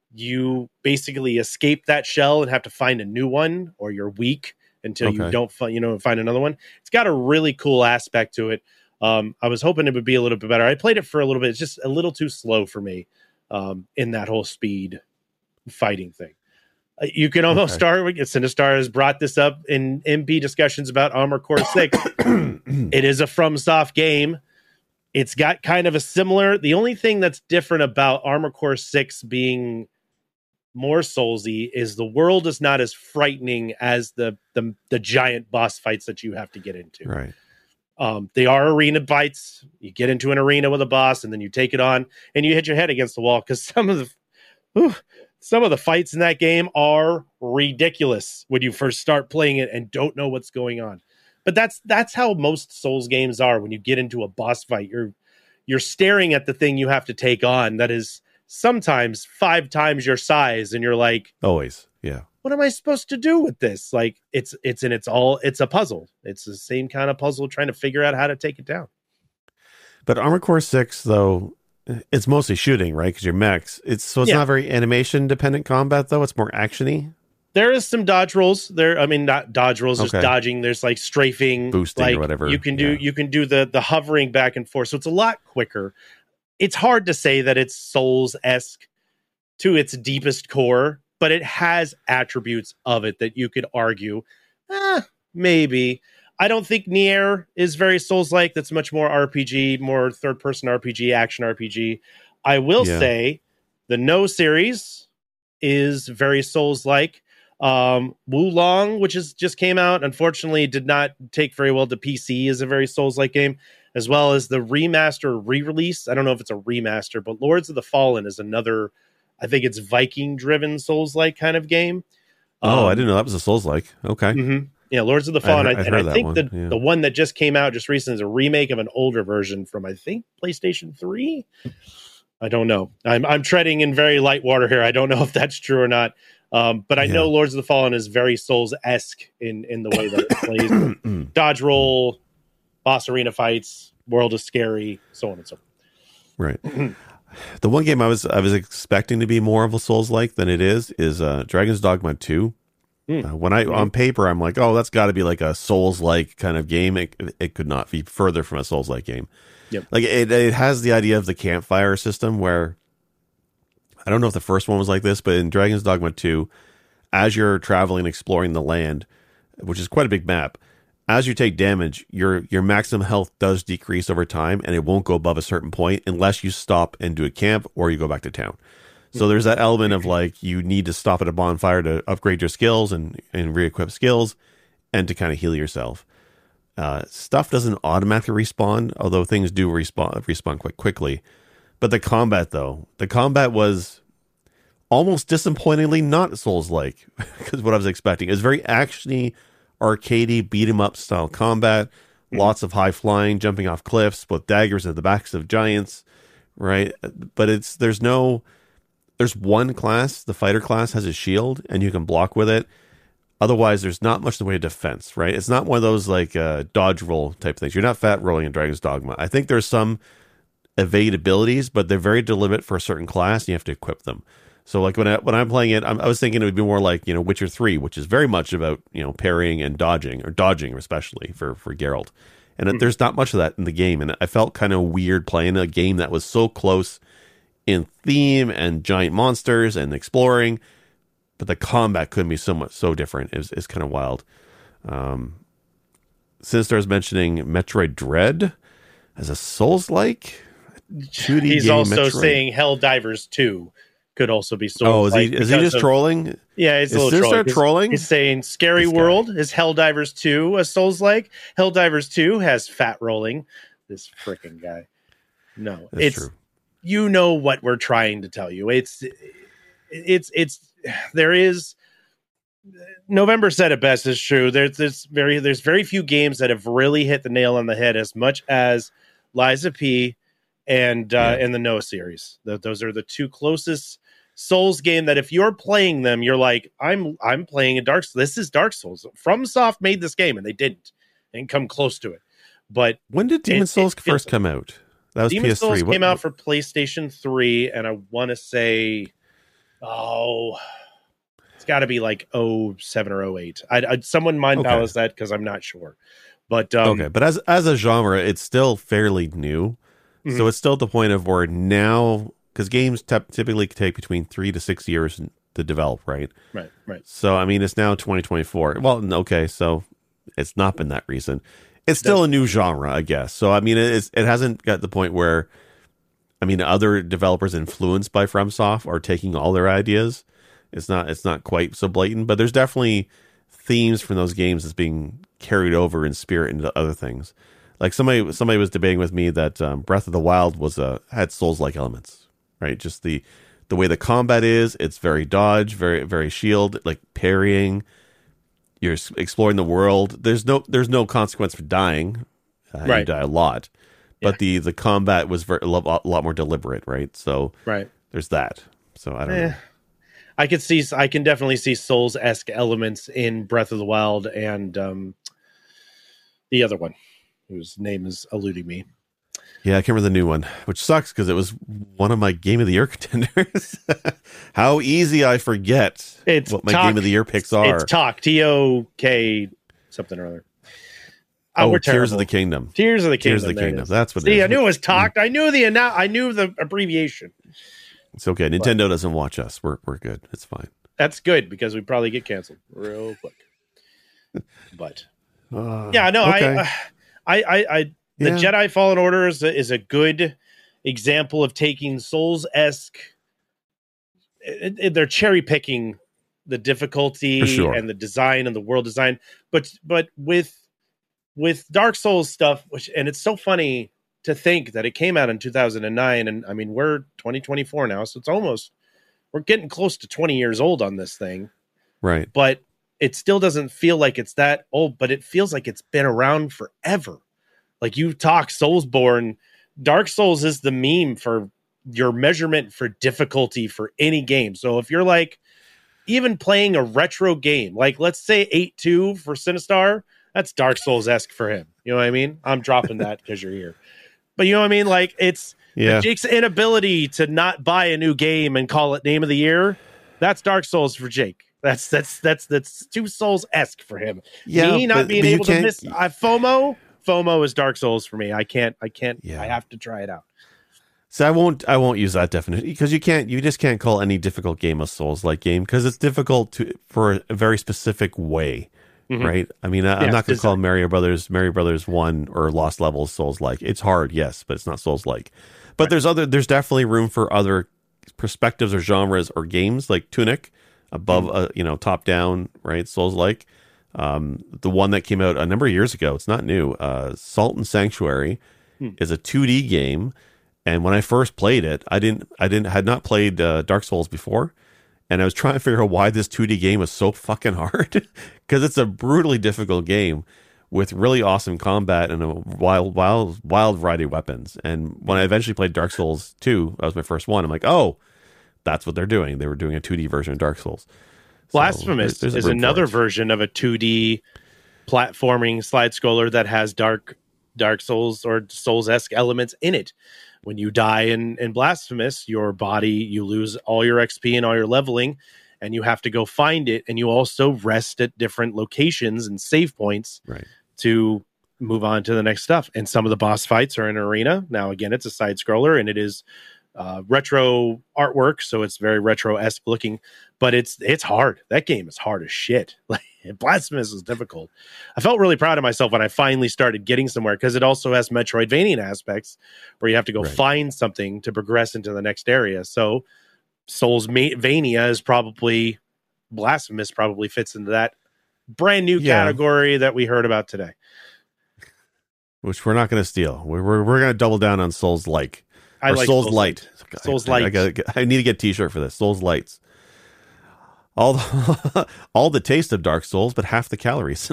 A: you basically escape that shell and have to find a new one, or you're weak until okay. you don't find, you know, find another one. It's got a really cool aspect to it. Um, I was hoping it would be a little bit better. I played it for a little bit. It's just a little too slow for me um, in that whole speed fighting thing. Uh, you can almost okay. start with Sinistar has brought this up in M P discussions about Armored Core six. It is a FromSoft game. It's got kind of a similar, the only thing that's different about Armored Core six being more Soulsy is the world is not as frightening as the, the the giant boss fights that you have to get into.
B: Right.
A: Um, they are arena fights. You get into an arena with a boss, and then you take it on, and you hit your head against the wall because some of the whew, some of the fights in that game are ridiculous when you first start playing it and don't know what's going on. But that's that's how most Souls games are. When you get into a boss fight, you're you're staring at the thing you have to take on that is sometimes five times your size, and you're like,
B: always, yeah.
A: What am I supposed to do with this? Like, it's it's and it's all it's a puzzle. It's the same kind of puzzle trying to figure out how to take it down.
B: But Armored Core six, though, it's mostly shooting, right? Because you're mechs. It's so it's yeah. not very animation dependent combat, though. It's more actiony.
A: There is some dodge rolls there. I mean, not dodge rolls, okay. There's dodging. There's like strafing,
B: boosting,
A: like,
B: or whatever.
A: You can do
B: yeah.
A: you can do the the hovering back and forth. So it's a lot quicker. It's hard to say that it's Souls-esque to its deepest core, but it has attributes of it that you could argue, eh, maybe. I don't think Nier is very Souls-like. That's much more R P G, more third-person R P G, action R P G. I will yeah. say the No series is very Souls-like. Um, Wulong, which is just came out, unfortunately did not take very well to P C, is a very Souls-like game, as well as the remaster re-release. I don't know if it's a remaster, but Lords of the Fallen is another, I think it's Viking-driven Souls-like kind of game.
B: Oh, um, I didn't know that was a Souls-like. Okay.
A: Mm-hmm. Yeah, Lords of the Fallen. I, and I think
B: one,
A: the,
B: yeah.
A: the one that just came out just recently is a remake of an older version from, I think, PlayStation three? I don't know. I'm I'm treading in very light water here. I don't know if that's true or not. Um, but I yeah. know Lords of the Fallen is very Souls-esque in, in the way that it plays. Dodge roll, boss arena fights, world is scary, so on and so forth.
B: Right. The one game I was I was expecting to be more of a Souls-like than it is is uh, Dragon's Dogma two. Mm. Uh, when I mm-hmm. on paper I'm like, oh, that's got to be like a Souls-like kind of game. It, it could not be further from a Souls-like game.
A: Yep.
B: Like it, it has the idea of the campfire system where I don't know if the first one was like this, but in Dragon's Dogma two, as you're traveling and exploring the land, which is quite a big map, as you take damage, your your maximum health does decrease over time, and it won't go above a certain point unless you stop and do a camp or you go back to town. So there's that element of like you need to stop at a bonfire to upgrade your skills and, and re-equip skills and to kind of heal yourself. Uh, stuff doesn't automatically respawn, although things do respawn respawn quite quickly. But the combat, though, the combat was almost disappointingly not Souls-like, because what I was expecting. It was very actiony, arcadey, beat 'em up style combat. Mm-hmm. Lots of high flying, jumping off cliffs, with daggers at the backs of giants, right? But it's there's no there's one class, the fighter class has a shield, and you can block with it. Otherwise, there's not much in the way of defense, right? It's not one of those like uh, dodge roll type things. You're not fat rolling in Dragon's Dogma. I think there's some evade abilities, but they're very deliberate for a certain class, and you have to equip them. So, like when I, when I'm playing it, I'm, I was thinking it would be more like, you know, Witcher three, which is very much about, you know, parrying and dodging, or dodging especially for for Geralt. And mm-hmm. there's not much of that in the game, and I felt kind of weird playing a game that was so close in theme and giant monsters and exploring. But the combat couldn't be so much so different. It was, it's kind of wild. Um, Sinistar's mentioning Metroid Dread as a Souls-like two D
A: He's
B: game.
A: also
B: Metroid.
A: saying Helldivers two could also be Souls-like.
B: Oh, is he, is he just
A: of,
B: trolling?
A: Yeah, he's
B: is
A: a little
B: Sinistar
A: trolling.
B: trolling.
A: He's saying Scary World is Helldivers two a Souls-like. Helldivers two has fat rolling. This freaking guy. No,
B: That's
A: it's
B: true.
A: You know what we're trying to tell you. It's it's it's. There is November said it best. Is true. There's this very there's very few games that have really hit the nail on the head as much as Lies of P and uh,
B: yeah.
A: and the Noah series. The, those are the two closest Souls game that if you're playing them, you're like, I'm I'm playing a Dark Souls. This is Dark Souls. FromSoft made this game and they didn't and come close to it. But
B: when did Demon
A: it,
B: Souls
A: it,
B: first
A: it,
B: come out? That was
A: Demon
B: P S three.
A: Souls
B: what,
A: came out for PlayStation three, and I want to say, oh, it's got to be like oh seven or oh eight. I, I someone mind
B: okay.
A: palace that because I'm not sure. But um,
B: okay, but as as a genre, it's still fairly new, mm-hmm. so it's still at the point of where now, because games t- typically take between three to six years to develop, right?
A: Right, right.
B: So I mean, it's now twenty twenty-four. Well, okay, so it's not been that recent. It's still a new genre, I guess. So I mean, it's it hasn't got the point where, I mean, other developers influenced by FromSoft are taking all their ideas. It's not it's not quite so blatant, but there's definitely themes from those games that's being carried over in spirit into other things. Like somebody somebody was debating with me that um, Breath of the Wild was a had Souls-like elements, right? Just the the way the combat is, it's very dodge, very very shield, like parrying. You're exploring the world. There's no there's no consequence for dying. Uh,
A: right.
B: You die a lot, but
A: yeah.
B: the the combat was very a lot, a lot more deliberate, right? So
A: right.
B: there's that. So I don't
A: eh.
B: know.
A: I could see, I can definitely see Souls-esque elements in Breath of the Wild and um, the other one, whose name is eluding me.
B: Yeah, I can't remember the new one, which sucks because it was one of my Game of the Year contenders. How easy I forget
A: it's
B: what my
A: talk,
B: Game of the Year picks are.
A: It's Talk, T O K something or other. Oh,
B: oh
A: we're
B: Tears
A: terrible.
B: of the Kingdom.
A: Tears of the Kingdom.
B: Tears of the Kingdom. That's what
A: See,
B: it is.
A: I knew it was Talk. I knew the I knew the abbreviation.
B: It's okay. Nintendo but, doesn't watch us. We're we're good. It's fine.
A: That's good because we probably get canceled real quick. But
B: uh,
A: yeah, no,
B: okay.
A: I, I, I, I, the
B: yeah.
A: Jedi Fallen Order is a, is a good example of taking Souls-esque. It, it, they're cherry picking the difficulty
B: sure.
A: and the design and the world design, but but with with Dark Souls stuff, which and it's so funny to think that it came out in two thousand nine, and I mean we're twenty twenty-four now, so it's almost we're getting close to twenty years old on this thing,
B: right?
A: But it still doesn't feel like it's that old, but it feels like it's been around forever. Like you talk Soulsborne, Dark Souls is the meme for your measurement for difficulty for any game. So if you're like even playing a retro game, like let's say eight two for Sinistar, that's Dark Souls-esque for him. You know what I mean? I'm dropping that because you're here. But you know what I mean? Like it's
B: yeah.
A: Jake's inability to not buy a new game and call it Name of the Year. That's Dark Souls for Jake. That's that's that's that's too Souls-esque for him.
B: Yeah,
A: me not
B: but,
A: being
B: but
A: able to miss
B: uh,
A: I FOMO. FOMO is Dark Souls for me. I can't. I can't.
B: Yeah.
A: I have to try it out.
B: So I won't. I won't use that definition because you can't. You just can't call any difficult game a Souls-like game because it's difficult to for a very specific way, mm-hmm. right? I mean, I,
A: yeah,
B: I'm not going to call
A: design.
B: Mario Brothers Mario Brothers One or Lost Levels Souls-like. It's hard, yes, but it's not Souls-like. But right. there's other. There's definitely room for other perspectives or genres or games like Tunic, above, mm-hmm. uh, you know, top down, right? Souls-like. Um, the one that came out a number of years ago, it's not new. Uh, Salt and Sanctuary hmm. is a two D game, and when I first played it, I didn't, I didn't, had not played uh, Dark Souls before, and I was trying to figure out why this two D game was so fucking hard because it's a brutally difficult game with really awesome combat and a wild, wild, wild variety of weapons. And when I eventually played Dark Souls two, that was my first one. I'm like, oh, that's what they're doing. They were doing a two D version of Dark Souls.
A: Blasphemous so is another version of a two D platforming slide scroller that has dark Dark Souls or Souls-esque elements in it. When you die in, in Blasphemous, your body, you lose all your X P and all your leveling, and you have to go find it. And you also rest at different locations and save points
B: right.
A: to move on to the next stuff. And some of the boss fights are in arena. Now, again, it's a side scroller and it is uh, retro artwork, so it's very retro-esque looking, but it's it's hard. That game is hard as shit. Like Blasphemous is difficult. I felt really proud of myself when I finally started getting somewhere because it also has Metroidvania aspects where you have to go right. find something to progress into the next area. So Soulsvania is probably Blasphemous probably fits into that brand new yeah. category that we heard about today,
B: which we're not going to steal. We're we're, we're going to double down on Souls like.
A: I
B: or
A: like
B: Souls,
A: Souls
B: Light.
A: Light. Souls
B: I,
A: Light.
B: I, I, gotta, I need to get a t-shirt for this. Souls Lights. All the, all the taste of Dark Souls, but half the calories.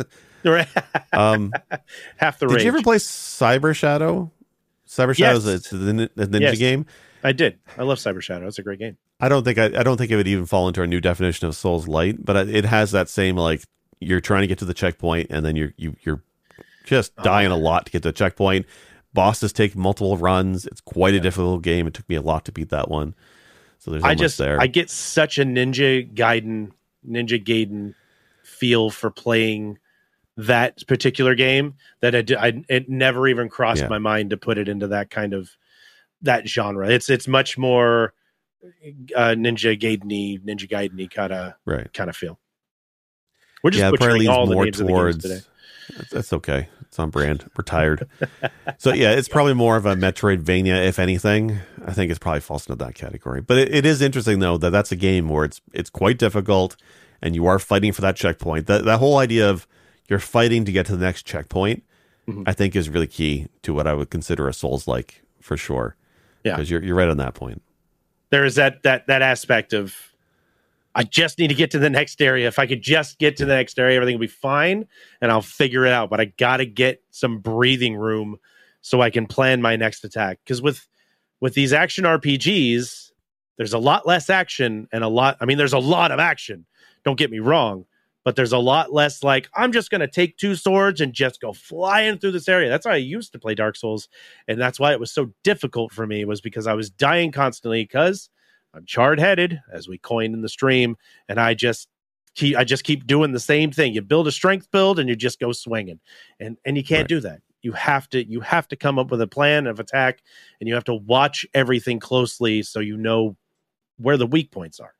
B: um,
A: half the
B: Did
A: rage.
B: you ever play Cyber Shadow? Cyber Shadow is
A: yes.
B: a, the, the ninja
A: yes.
B: game.
A: I did. I love Cyber Shadow. It's a great game.
B: I don't think I, I don't think it would even fall into our new definition of Souls Light, but it has that same like you're trying to get to the checkpoint and then you're you, you're just dying oh. a lot to get to the checkpoint. Bosses take multiple runs. It's quite a yeah. difficult game. It took me a lot to beat that one. So there's
A: I just
B: there.
A: I get such a Ninja Gaiden Ninja Gaiden feel for playing that particular game that it, I, it never even crossed yeah. my mind to put it into that kind of that genre. It's it's much more uh, Ninja Gaiden-y, Ninja Gaiden-y kind of
B: right.
A: kind of feel. We're just
B: yeah,
A: butchering all the
B: more
A: names
B: towards,
A: of the games today.
B: That's okay. It's on brand. We're tired. So yeah, it's probably more of a Metroidvania, if anything. I think it's probably falls into that category. But it, it is interesting though that that's a game where it's it's quite difficult, and you are fighting for that checkpoint. That that whole idea of you're fighting to get to the next checkpoint, mm-hmm. I think is really key to what I would consider a Souls-like for sure.
A: Yeah,
B: because you're you're right on that point.
A: There is that that that aspect of, I just need to get to the next area. If I could just get to the next area, everything will be fine and I'll figure it out. But I got to get some breathing room so I can plan my next attack. Because with with these action R P Gs, there's a lot less action and a lot. I mean, there's a lot of action. Don't get me wrong. But there's a lot less like, I'm just going to take two swords and just go flying through this area. That's how I used to play Dark Souls. And that's why it was so difficult for me, was because I was dying constantly because I'm charred-headed, as we coined in the stream, and I just keep I just keep doing the same thing. You build a strength build, and you just go swinging, and and you can't right. do that. You have to you have to come up with a plan of attack, and you have to watch everything closely so you know where the weak points are.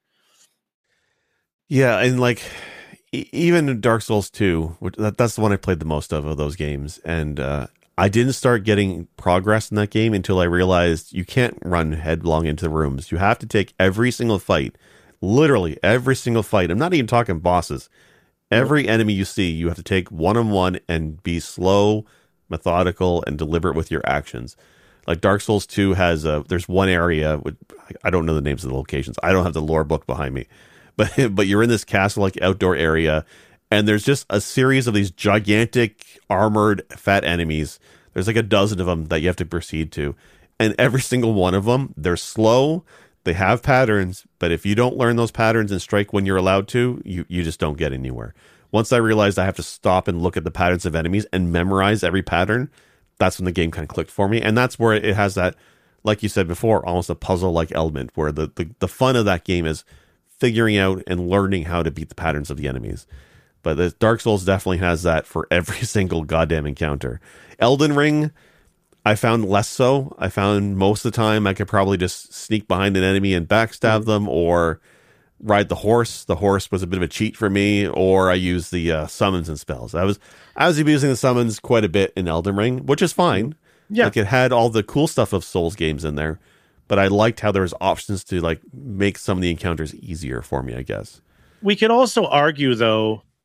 B: Yeah, and like e- even in Dark Souls two, which that, that's the one I played the most of of those games, and uh, I didn't start getting progress in that game until I realized you can't run headlong into the rooms. You have to take every single fight, literally every single fight. I'm not even talking bosses. Every enemy you see, you have to take one-on-one and be slow, methodical, and deliberate with your actions. Like Dark Souls two has a, there's one area, with, I don't know the names of the locations. I don't have the lore book behind me. But, but you're in this castle-like outdoor area, and there's just a series of these gigantic, armored, fat enemies. There's like a dozen of them that you have to proceed to. And every single one of them, they're slow, they have patterns, but if you don't learn those patterns and strike when you're allowed to, you, you just don't get anywhere. Once I realized I have to stop and look at the patterns of enemies and memorize every pattern, that's when the game kind of clicked for me. And that's where it has that, like you said before, almost a puzzle-like element, where the, the, the fun of that game is figuring out and learning how to beat the patterns of the enemies. But the Dark Souls definitely has that for every single goddamn encounter. Elden Ring, I found less so. I found most of the time I could probably just sneak behind an enemy and backstab them, or ride the horse. The horse was a bit of a cheat for me, or I used the uh, summons and spells. I was I was abusing the summons quite a bit in Elden Ring, which is fine.
A: Yeah,
B: like it had all the cool stuff of Souls games in there, but I liked how there was options to like make some of the encounters easier for me, I guess.
A: We could also argue, though,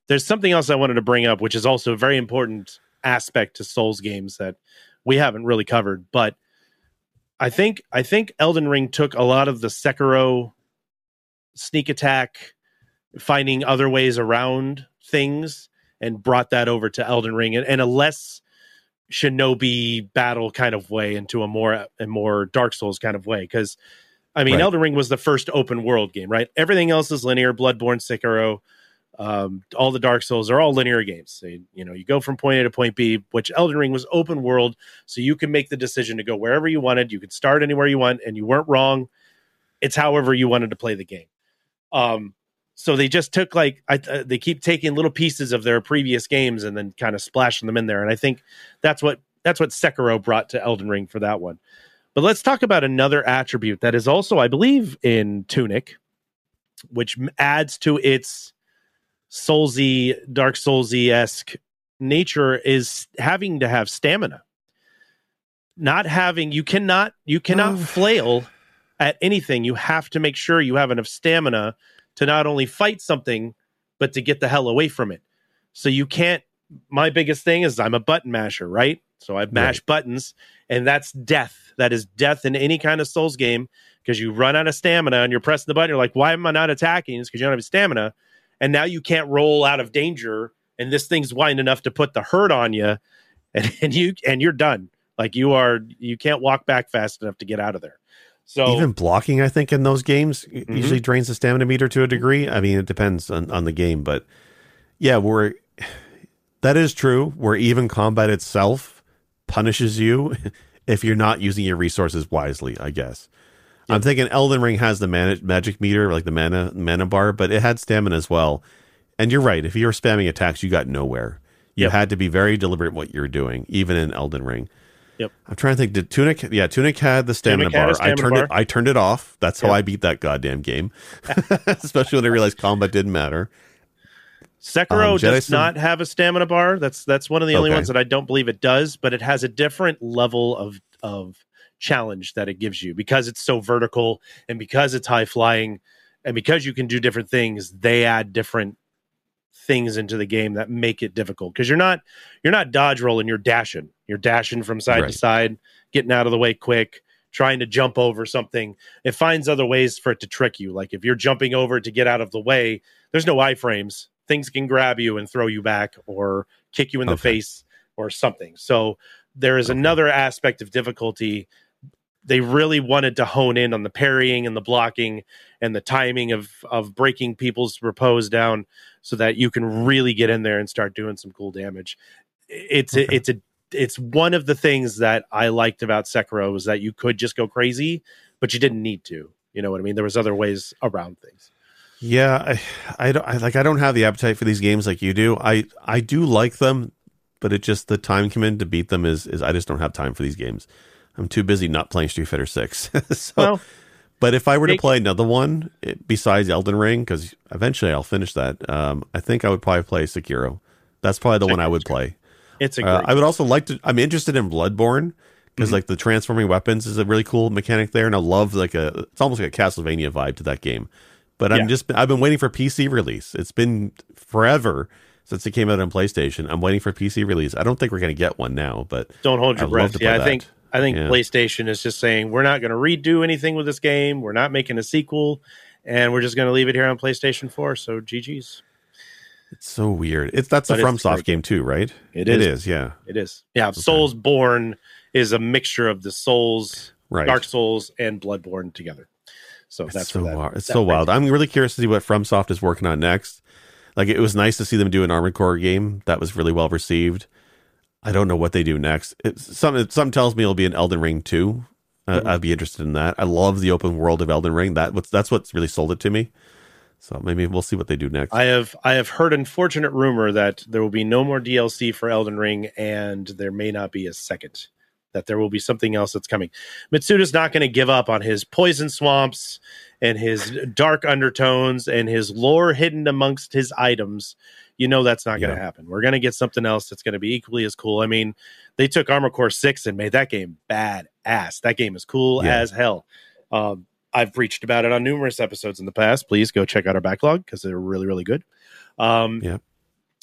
A: there's something else I wanted to bring up, which is also a very important aspect to Souls games that we haven't really covered. But I think I think Elden Ring took a lot of the Sekiro sneak attack, finding other ways around things, and brought that over to Elden Ring in, in a less Shinobi battle kind of way into a more a more Dark Souls kind of way. Because I mean, right. Elden Ring was the first open world game, right? Everything else is linear. Bloodborne, Sekiro, um, all the Dark Souls are all linear games. So, you know, you go from point A to point B, which Elden Ring was open world, so you can make the decision to go wherever you wanted. You could start anywhere you want, and you weren't wrong. It's however you wanted to play the game. Um, so they just took like I, uh, they keep taking little pieces of their previous games and then kind of splashing them in there. And I think that's what that's what Sekiro brought to Elden Ring for that one. But let's talk about another attribute that is also, I believe, in Tunic, which adds to its Soulsy, Dark Soulsy-esque nature, is having to have stamina. Not having, you cannot, you cannot oh. flail at anything. You have to make sure you have enough stamina to not only fight something, but to get the hell away from it. So you can't, my biggest thing is I'm a button masher, right? So I mash right. buttons, and that's death. That is death in any kind of Souls game, because you run out of stamina and you're pressing the button. You're like, why am I not attacking? It's because you don't have stamina. And now you can't roll out of danger, and this thing's wide enough to put the hurt on you, and, and you and you're done. Like you are, you can't walk back fast enough to get out of there. So
B: even blocking, I think, in those games mm-hmm. usually drains the stamina meter to a degree. I mean, it depends on, on the game, but yeah, we're that is true. Where even combat itself punishes you if you're not using your resources wisely, I guess. Yep. I'm thinking Elden Ring has the mana, magic meter, like the mana mana bar, but it had stamina as well. And you're right. If you were spamming attacks, you got nowhere. You yep. had to be very deliberate what you're doing, even in Elden Ring.
A: Yep.
B: I'm trying to think. Did Tunic? Yeah, Tunic had the stamina bar. Stamina I turned bar. it. I turned it off. That's yep. how I beat that goddamn game. Especially when I realized combat didn't matter.
A: Sekiro
B: um,
A: does
B: Sim-
A: not have a stamina bar. That's that's one of the only
B: okay.
A: ones that I don't believe it does. But it has a different level of of challenge that it gives you, because it's so vertical and because it's high flying and because you can do different things. They add different things into the game that make it difficult, because you're not you're not dodge rolling, you're dashing. You're dashing from side right. to side, getting out of the way quick, trying to jump over something. It finds other ways for it to trick you. Like if you're jumping over to get out of the way, there's no iframes. Things can grab you and throw you back or kick you in the okay. face or something. So there is okay. another aspect of difficulty. They really wanted to hone in on the parrying and the blocking and the timing of of breaking people's repose down, so that you can really get in there and start doing some cool damage. It's okay. a, it's a it's one of the things that I liked about Sekiro, was that you could just go crazy, but you didn't need to. You know what I mean? There was other ways around things.
B: Yeah, I, I don't I, like. I don't have the appetite for these games like you do. I, I do like them, but it just the time commitment to beat them is is I just don't have time for these games. I'm too busy not playing Street Fighter six. so, well, but if I were to play another one it, besides Elden Ring, because eventually I'll finish that, um, I think I would probably play Sekiro. That's probably the one I would play.
A: It's a great
B: uh, I would also like to. I'm interested in Bloodborne, because
A: mm-hmm.
B: like the transforming weapons is a really cool mechanic there, and I love like a. It's almost like a Castlevania vibe to that game. But I'm yeah. just I've been waiting for P C release. It's been forever since it came out on PlayStation. I'm waiting for P C release. I don't think we're going to get one now, but
A: don't hold your
B: I'd
A: breath. Yeah, I
B: that.
A: think I think
B: yeah.
A: PlayStation is just saying we're not going to redo anything with this game. We're not making a sequel, and we're just going to leave it here on PlayStation four. So G G's.
B: It's so weird. It's that's but a FromSoft game too, right?
A: It is.
B: It is. Yeah.
A: It is. Yeah.
B: Okay.
A: Soulsborne is a mixture of the Souls,
B: right.
A: Dark Souls, and Bloodborne together. So
B: it's
A: that's
B: so
A: that,
B: wild. It's
A: that
B: so wild. I'm really curious to see what FromSoft is working on next. Like it was nice to see them do an Armored Core game that was really well received. I don't know what they do next. It's, some some tells me it'll be an Elden Ring two. Uh, mm-hmm. I'd be interested in that. I love the open world of Elden Ring. That what's that's what's really sold it to me. So maybe we'll see what they do next.
A: I have I have heard unfortunate rumor that there will be no more D L C for Elden Ring, and there may not be a second. That there will be something else that's coming. Mitsuda's not going to give up on his poison swamps and his dark undertones and his lore hidden amongst his items. You know that's not going to yeah. happen. We're going to get something else that's going to be equally as cool. I mean, they took Armored Core six and made that game badass. That game is cool yeah. as hell. Um, I've preached about it on numerous episodes in the past. Please go check out our backlog because they're really, really good. Um,
B: yeah.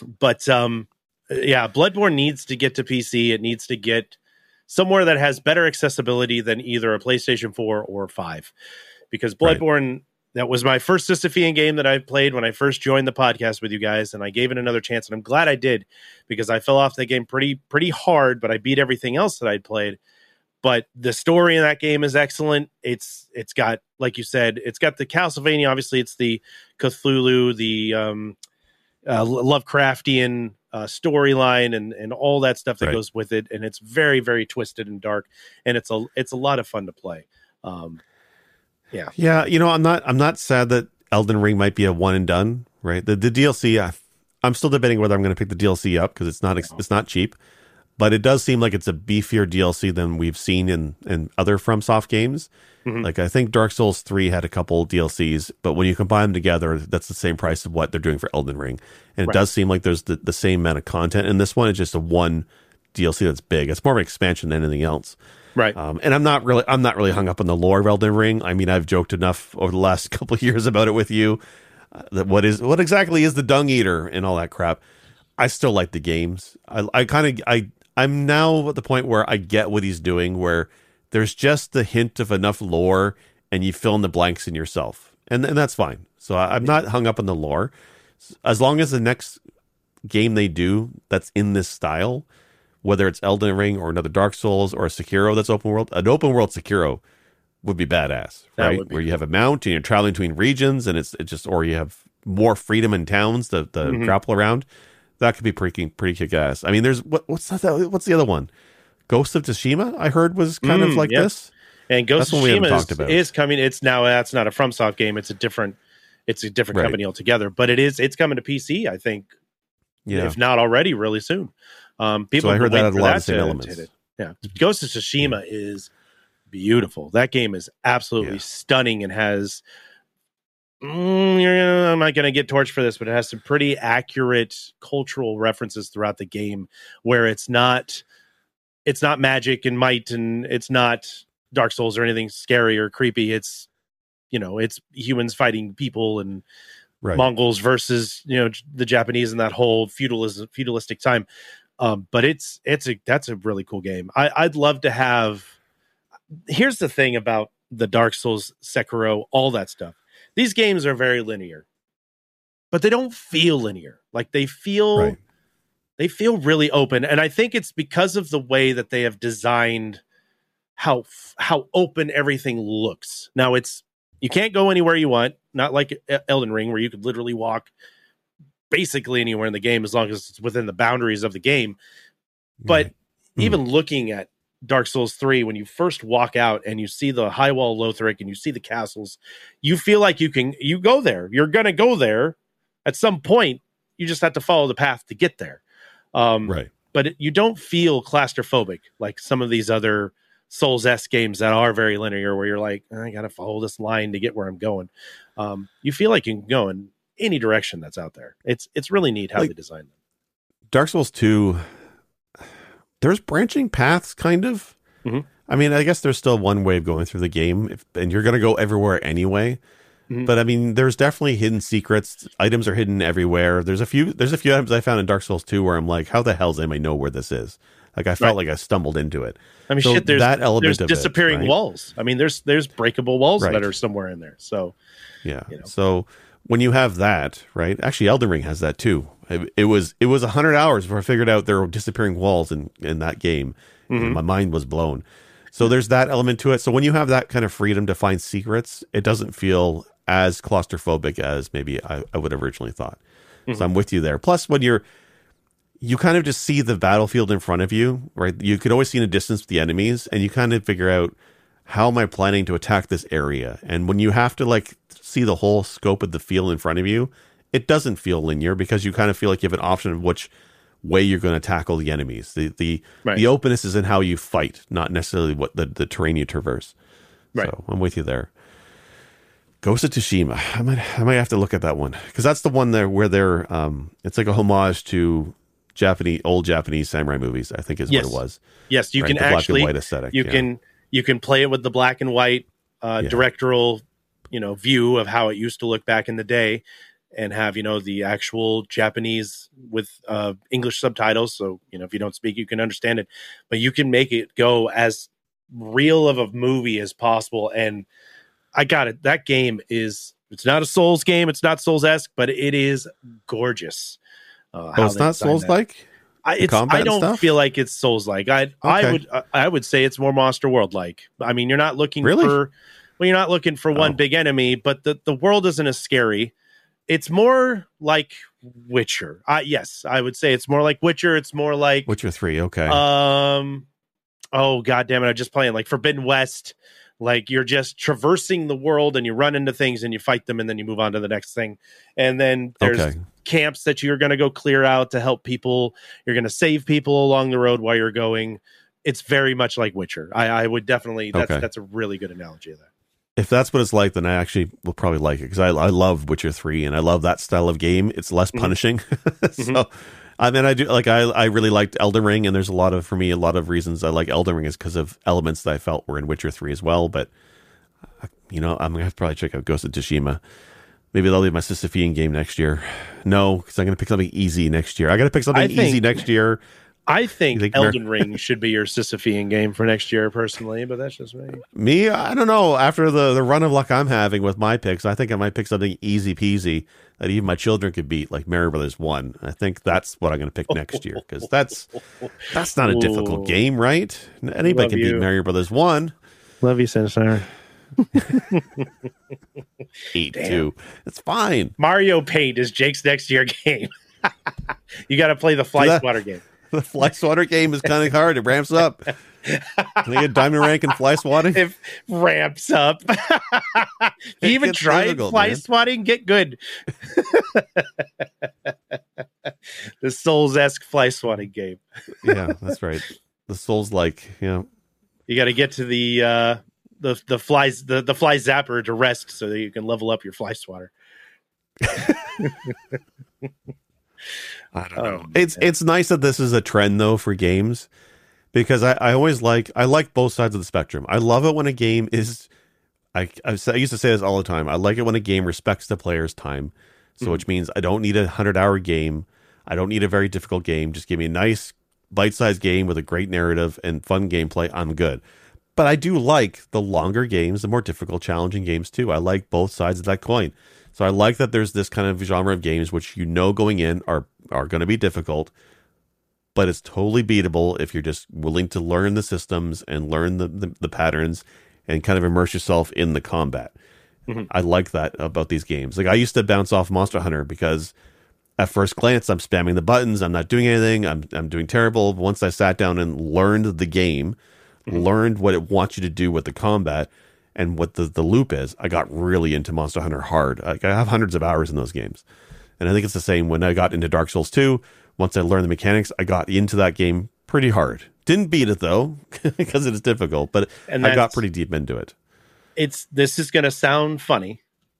A: But um, yeah, Bloodborne needs to get to P C. It needs to get somewhere that has better accessibility than either a PlayStation four or five. Because Bloodborne, right. that was my first Sisyphean game that I played when I first joined the podcast with you guys, and I gave it another chance, and I'm glad I did, because I fell off the game pretty pretty hard, but I beat everything else that I'd played. But the story in that game is excellent. It's it's got, like you said, it's got the Castlevania. Obviously, it's the Cthulhu, the um, uh, Lovecraftian uh, storyline, and and all that stuff that right. goes with it. And it's very very twisted and dark, and it's a it's a lot of fun to play. Um, yeah,
B: yeah. You know, I'm not I'm not sad that Elden Ring might be a one and done. Right, the the D L C. I, I'm still debating whether I'm going to pick the D L C up because it's not it's not cheap. But it does seem like it's a beefier D L C than we've seen in, in other FromSoft games. Mm-hmm. Like, I think Dark Souls three had a couple D L Cs, but when you combine them together, that's the same price of what they're doing for Elden Ring. And it right. does seem like there's the, the same amount of content. And this one is just a one D L C that's big. It's more of an expansion than anything else.
A: Right.
B: Um, and I'm not really I'm not really hung up on the lore of Elden Ring. I mean, I've joked enough over the last couple of years about it with you. Uh, that what is what exactly is the Dung Eater and all that crap. I still like the games. I, I kind of I. I'm now at the point where I get what he's doing, where there's just the hint of enough lore and you fill in the blanks in yourself. And, and that's fine. So I, I'm not hung up on the lore. As long as the next game they do that's in this style, whether it's Elden Ring or another Dark Souls or a Sekiro that's open world, an open world Sekiro would be badass, right? Be where you cool. have a mount and you're traveling between regions and it's, it's just, or you have more freedom in towns to, to mm-hmm. grapple around. That could be pretty pretty kick ass. I mean, there's what what's that? What's the other one? Ghost of Tsushima. I heard was kind mm, of like yep. this.
A: And Ghost that's of Tsushima is, is coming. It's now that's not a FromSoft game. It's a different. It's a different right. company altogether. But it is. It's coming to P C. I think. Yeah. If not already, really soon. Um, people.
B: So I heard that had a lot of same elements.
A: Yeah. Ghost of Tsushima yeah. is beautiful. That game is absolutely yeah. stunning and has. Mm, I'm not going to get torched for this, but it has some pretty accurate cultural references throughout the game, where it's not, it's not magic and might, and it's not Dark Souls or anything scary or creepy. It's, you know, it's humans fighting people and right. Mongols versus, you know, the Japanese in that whole feudalism, feudalistic time. Um, but it's it's a that's a really cool game. I, I'd love to have. Here's the thing about the Dark Souls, Sekiro, all that stuff. These games are very linear, but they don't feel linear. Like they feel, right. they feel really open. And I think it's because of the way that they have designed how, how open everything looks. Now it's, you can't go anywhere you want. Not like Elden Ring, where you could literally walk basically anywhere in the game, as long as it's within the boundaries of the game. But right. even mm. looking at Dark Souls three, when you first walk out and you see the high wall Lothric and you see the castles, you feel like you can you go there. You're gonna go there at some point. You just have to follow the path to get there. Um,
B: right.
A: But it, you don't feel claustrophobic like some of these other Souls-esque games that are very linear, where you're like, I gotta follow this line to get where I'm going. Um, you feel like you can go in any direction that's out there. It's it's really neat how like, they designed them.
B: Dark Souls two. There's branching paths, kind of. Mm-hmm. I mean, I guess there's still one way of going through the game, if, and you're going to go everywhere anyway. Mm-hmm. But I mean, there's definitely hidden secrets. Items are hidden everywhere. There's a few. There's a few items I found in Dark Souls two where I'm like, how the hell does anybody know where this is? Like, I felt right. like I stumbled into it.
A: I mean, so shit. There's that element there's of disappearing it, right? walls. I mean, there's there's breakable walls right. that are somewhere in there. So
B: yeah. You know. So when you have that, right? Actually, Elden Ring has that too. It, it was it was a hundred hours before I figured out there were disappearing walls in, in that game. Mm-hmm. And my mind was blown. So there's that element to it. So when you have that kind of freedom to find secrets, it doesn't feel as claustrophobic as maybe I, I would have originally thought. Mm-hmm. So I'm with you there. Plus, when you're you kind of just see the battlefield in front of you, right? You could always see in a distance the enemies, and you kind of figure out, how am I planning to attack this area? And when you have to like see the whole scope of the field in front of you, it doesn't feel linear, because you kind of feel like you have an option of which way you're going to tackle the enemies. The the right. the openness is in how you fight, not necessarily what the, the terrain you traverse. Right. So I'm with you there. Ghost of Tsushima. I might I might have to look at that one, because that's the one there where they're um it's like a homage to Japanese old Japanese samurai movies, I think is
A: yes.
B: what it was.
A: Yes, you
B: right?
A: can
B: the
A: actually
B: black and white aesthetic.
A: You
B: yeah.
A: can you can play it with the black and white uh, yeah. directorial, you know, view of how it used to look back in the day. and have, you know, the actual Japanese with uh, English subtitles. So, you know, if you don't speak, you can understand it, but you can make it go as real of a movie as possible. And I got it. That game is, it's not a Souls game. It's not Souls-esque, but it is gorgeous.
B: Uh, oh, it's not Souls-like?
A: I, it's, I don't stuff? feel like it's Souls-like. I okay. I would I would say it's more Monster World-like. I mean, you're not looking
B: really?
A: for well, you're not looking for one oh. big enemy, but the, the world isn't as scary. It's more like Witcher. Uh, yes, I would say it's more like Witcher. It's more like
B: Witcher three. Okay.
A: Um. Oh, God damn it! I'm just playing like Forbidden West. Like you're just traversing the world and you run into things and you fight them and then you move on to the next thing. And then there's okay. camps that you're going to go clear out to help people. You're going to save people along the road while you're going. It's very much like Witcher. I, I would definitely, that's, okay. that's a really good analogy of that.
B: If that's what it's like, then I actually will probably like it because I, I love Witcher three and I love that style of game. It's less punishing. Mm-hmm. so, mm-hmm. I mean, I do like I I really liked Elden Ring, and there's a lot of for me a lot of reasons I like Elden Ring is because of elements that I felt were in Witcher three as well. But you know, I'm gonna have to probably check out Ghost of Tsushima. Maybe that'll be my Sisyphean game next year. No, because I'm gonna pick something easy next year. I gotta pick something think, easy next year.
A: I think, think Elden Ring should be your Sisyphean game for next year, personally, but that's just me.
B: Me, I don't know. After the the run of luck I'm having with my picks, I think I might pick something easy peasy that even my children could beat, like Mario Brothers one. I think that's what I'm going to pick next year because that's that's not a difficult Ooh. game, right? Anybody Love can you. beat Mario Brothers one.
A: Love you, Sensor.
B: Eight Damn. two. It's fine.
A: Mario Paint is Jake's next year game. You got to play the Fly Swatter game.
B: The Fly Swatter game is kind of hard. It ramps up. Can I get diamond rank in fly swatting?
A: It ramps up. You even tried fly man. swatting? Get good. The Souls-esque fly swatting game.
B: Yeah, that's right. The Souls-like, you know.
A: You got to get to the uh, the the flies the, the fly zapper to rest so that you can level up your fly swatter.
B: I don't know. Um, it's yeah. it's nice that this is a trend though for games because I, I always like I like both sides of the spectrum. I love it when a game is I I used to say this all the time. I like it when a game respects the player's time. So mm-hmm. which means I don't need a hundred hour game. I don't need a very difficult game. Just give me a nice bite-sized game with a great narrative and fun gameplay. I'm good. But I do like the longer games, the more difficult, challenging games too. I like both sides of that coin. So I like that there's this kind of genre of games which you know going in are are going to be difficult, but it's totally beatable if you're just willing to learn the systems and learn the, the, the patterns and kind of immerse yourself in the combat. Mm-hmm. I like that about these games. Like I used to bounce off Monster Hunter because at first glance I'm spamming the buttons, I'm not doing anything, I'm I'm doing terrible. Once I sat down and learned the game, mm-hmm. learned what it wants you to do with the combat, and what the, the loop is, I got really into Monster Hunter hard. Like I have hundreds of hours in those games. And I think it's the same when I got into Dark Souls two. Once I learned the mechanics, I got into that game pretty hard. Didn't beat it, though, because it is difficult. But and I got pretty deep into it.
A: It's This is going to sound funny.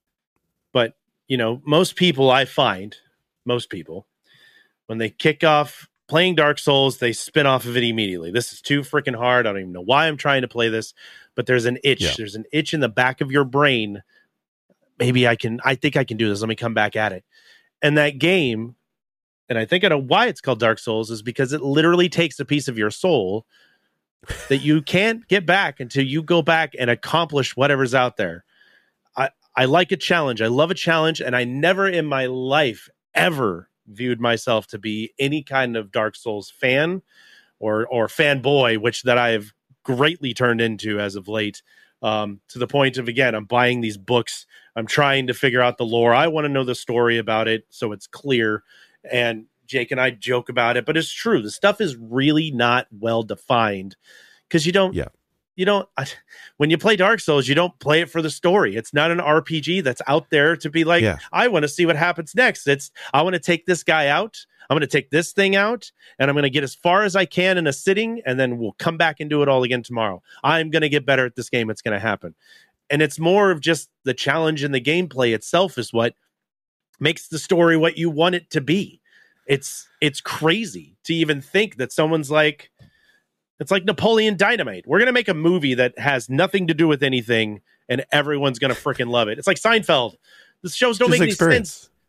A: But, you know, most people I find, most people, when they kick off playing Dark Souls, they spin off of it immediately. This is too freaking hard. I don't even know why I'm trying to play this. But there's an itch. Yeah. There's an itch in the back of your brain. Maybe I can, I think I can do this. Let me come back at it. And that game, and I think I know why it's called Dark Souls, is because it literally takes a piece of your soul that you can't get back until you go back and accomplish whatever's out there. I, I like a challenge. I love a challenge. And I never in my life ever viewed myself to be any kind of Dark Souls fan or, or fanboy, which that I've greatly turned into as of late, um, to the point of, again, I'm buying these books. I'm trying to figure out the lore. I want to know the story about it so it's clear. And Jake and I joke about it, but it's true. The stuff is really not well defined because you don't,
B: yeah.
A: you don't, when you play Dark Souls, you don't play it for the story. It's not an R P G that's out there to be like, yeah. I want to see what happens next. It's, I want to take this guy out. I'm going to take this thing out and I'm going to get as far as I can in a sitting and then we'll come back and do it all again tomorrow. I'm going to get better at this game. It's going to happen. And it's more of just the challenge and the gameplay itself is what makes the story what you want it to be. It's, it's crazy to even think that someone's like, it's like Napoleon Dynamite. We're going to make a movie that has nothing to do with anything and everyone's going to freaking love it. It's like Seinfeld. The shows don't
B: just
A: make
B: experience.
A: any sense.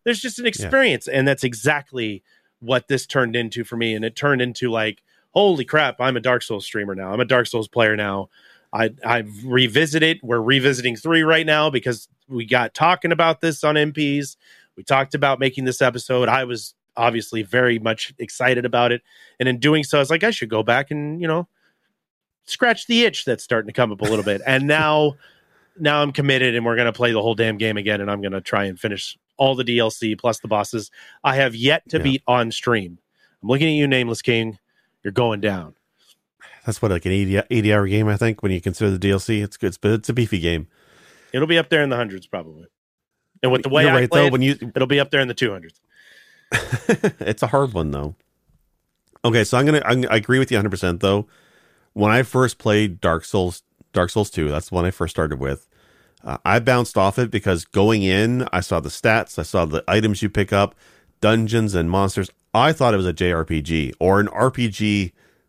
A: there's just an experience. Yeah. And that's exactly what this turned into for me. And it turned into like, holy crap, I'm a Dark Souls streamer now. I'm a Dark Souls player now. I, I've revisited. We're revisiting three right now because we got talking about this on M Ps. We talked about making this episode. I was obviously very much excited about it. And in doing so, I was like, I should go back and, you know, scratch the itch that's starting to come up a little bit. And now, now I'm committed and we're going to play the whole damn game again. And I'm going to try and finish all the D L C plus the bosses I have yet to yeah. beat on stream. I'm looking at you, Nameless King. You're going down.
B: That's what, like an eighty, eighty hour game, I think, when you consider the D L C. It's good, but it's a beefy game.
A: It'll be up there in the hundreds, probably. And with the way
B: You're
A: I
B: right,
A: play
B: though,
A: it,
B: when you...
A: it'll be up there in the two hundreds.
B: It's a hard one, though. Okay, so I'm gonna. I'm, I agree with you one hundred percent, though. When I first played Dark Souls, Dark Souls two, that's the one I first started with. Uh, I bounced off it because going in, I saw the stats, I saw the items you pick up, dungeons and monsters. I thought it was a J R P G or an R P G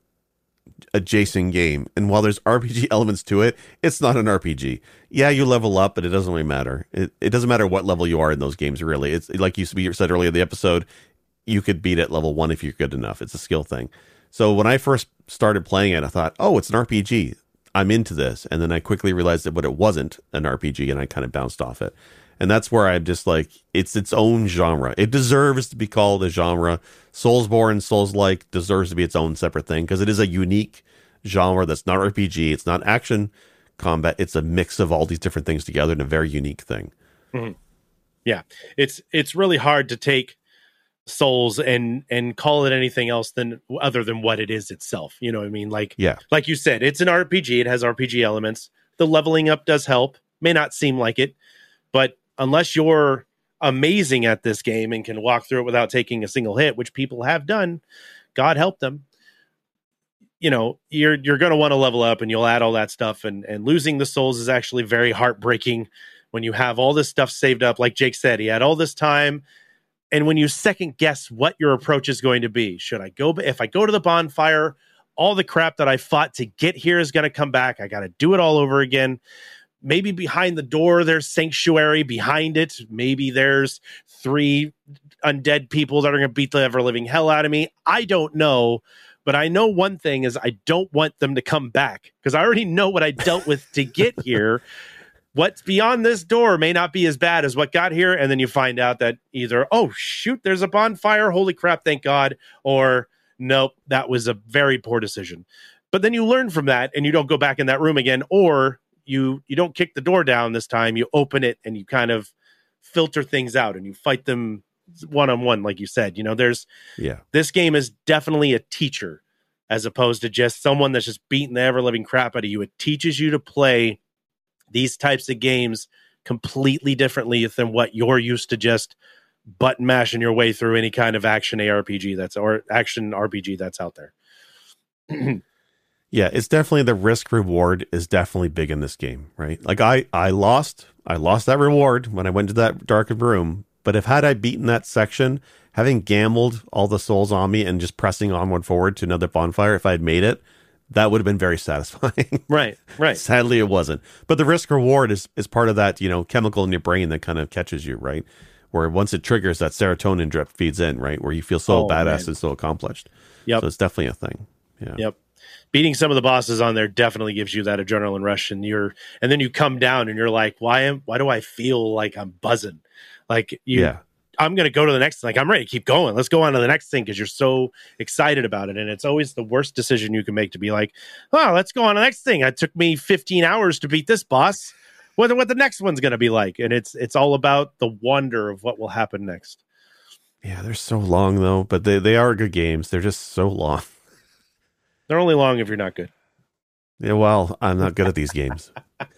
B: adjacent game. And while there's R P G elements to it, it's not an R P G. Yeah, you level up, but it doesn't really matter. It, it doesn't matter what level you are in those games, really. It's like you said earlier in the episode, you could beat at level one if you're good enough. It's a skill thing. So when I first started playing it, I thought, oh, it's an R P G. I'm into this. And then I quickly realized that what it wasn't an R P G, and I kind of bounced off it. And that's where I'm just like, it's its own genre. It deserves to be called a genre. Soulsborne, Souls-like deserves to be its own separate thing because it is a unique genre that's not R P G. It's not action combat. It's a mix of all these different things together in a very unique thing.
A: Mm-hmm. Yeah, it's it's really hard to take Souls and and call it anything else than other than what it is itself. You know what I mean? Like,
B: yeah,
A: like you said, it's an R P G. It has R P G elements. The leveling up does help. May not seem like it, but unless you're amazing at this game and can walk through it without taking a single hit, which people have done, God help them, you know, you're you're going to want to level up and you'll add all that stuff. And, and losing the souls is actually very heartbreaking when you have all this stuff saved up. Like Jake said, he had all this time. And when you second guess what your approach is going to be, should I go, if I go to the bonfire, all the crap that I fought to get here is going to come back. I got to do it all over again. Maybe behind the door, there's sanctuary behind it. Maybe there's three undead people that are going to beat the ever living hell out of me. I don't know. But I know one thing is I don't want them to come back because I already know what I dealt with to get here. What's beyond this door may not be as bad as what got here. And then you find out that either, oh, shoot, there's a bonfire. Holy crap, thank God. Or nope, that was a very poor decision. But then you learn from that and you don't go back in that room again. Or you you don't kick the door down this time. You open it and you kind of filter things out and you fight them one-on-one, like you said. You know, there's
B: yeah.
A: This game is definitely a teacher as opposed to just someone that's just beating the ever-living crap out of you. It teaches you to play these types of games completely differently than what you're used to just button mashing your way through any kind of action A R P G that's or action R P G that's out there.
B: Yeah, it's definitely the risk reward is definitely big in this game, right? Like I, I lost, I lost that reward when I went to that darkened room. But if had I beaten that section, having gambled all the souls on me and just pressing onward forward to another bonfire, if I had made it, that would have been very satisfying.
A: Right, right.
B: Sadly, it wasn't. But the risk reward is is part of that, you know, chemical in your brain that kind of catches you, right? Where once it triggers, that serotonin drip feeds in, right? Where you feel so
A: oh,
B: badass
A: man.
B: and so accomplished.
A: Yep.
B: So it's definitely a thing. Yeah.
A: Yep. Beating some of the bosses on there definitely gives you that adrenaline rush, and you're, and then you come down and you're like, why am, why do I feel like I'm buzzing? Like you,
B: yeah.
A: I'm going to go to the next, like I'm ready to keep going. Let's go on to the next thing because you're so excited about it. And it's always the worst decision you can make to be like, oh, let's go on to the next thing. It took me fifteen hours to beat this boss. Wonder what the next one's going to be like. And it's, it's all about the wonder of what will happen next.
B: Yeah. They're so long though, but they, they are good games. They're just so long.
A: They're only long if you're not good.
B: Yeah, well, I'm not good at these games.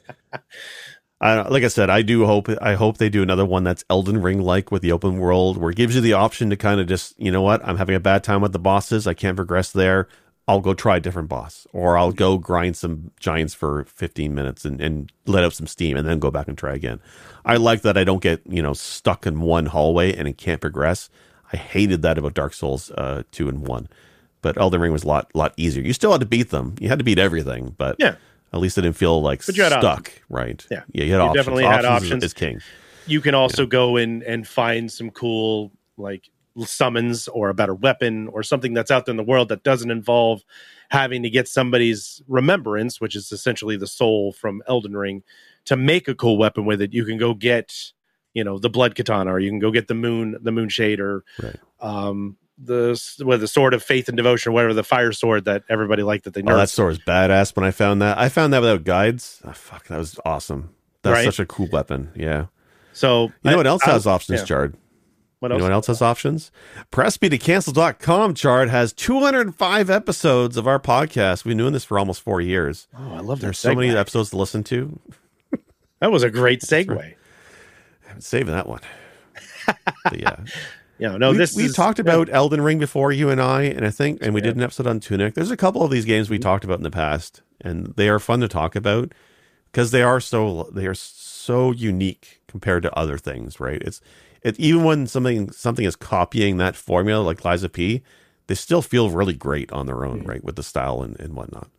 B: I, like I said, I do hope I hope they do another one that's Elden Ring like with the open world, where it gives you the option to kind of just, you know what, I'm having a bad time with the bosses, I can't progress there. I'll go try a different boss, or I'll go grind some giants for fifteen minutes and, and let out some steam, and then go back and try again. I like that I don't get, you know, stuck in one hallway and it can't progress. I hated that about Dark Souls uh, two and one. But Elden Ring was a lot, lot easier. You still had to beat them. You had to beat everything, but
A: yeah.
B: At least it didn't feel like stuck,
A: options.
B: right?
A: Yeah,
B: yeah, you had
A: you
B: options.
A: definitely
B: options
A: had options.
B: Is, is king.
A: you can also yeah. go in and find some cool like summons or a better weapon or something that's out there in the world that doesn't involve having to get somebody's remembrance, which is essentially the soul from Elden Ring, to make a cool weapon with it. You can go get, you know, the blood katana, or you can go get the moon, the moon shade, or right. um, the with the sword of faith and devotion, or whatever, the fire sword that everybody liked that they nerfed.
B: Oh, that sword is badass. When I found that, I found that without guides. Oh, fuck, that was awesome. That's right? Such a cool weapon. Yeah.
A: So
B: you know
A: I,
B: what else
A: I,
B: has options,
A: yeah.
B: Chard?
A: What
B: you
A: else?
B: know what else has options? press me to cancel dot com, Chard, has two hundred five episodes of our podcast. We've been doing this for almost four years.
A: Oh, I love that.
B: There's so many episodes to listen to.
A: That was a great segue.
B: Right. I'm saving that one. But yeah.
A: Yeah, no,
B: we,
A: this
B: we
A: is,
B: talked about yeah. Elden Ring before, you and I, and I think, and we
A: yeah.
B: did an episode on Tunic. There's a couple of these games we mm-hmm. talked about in the past, and they are fun to talk about because they are so they are so unique compared to other things, right? It's it even when something something is copying that formula, like Liza P, they still feel really great on their own, mm-hmm. right, with the style and, and whatnot.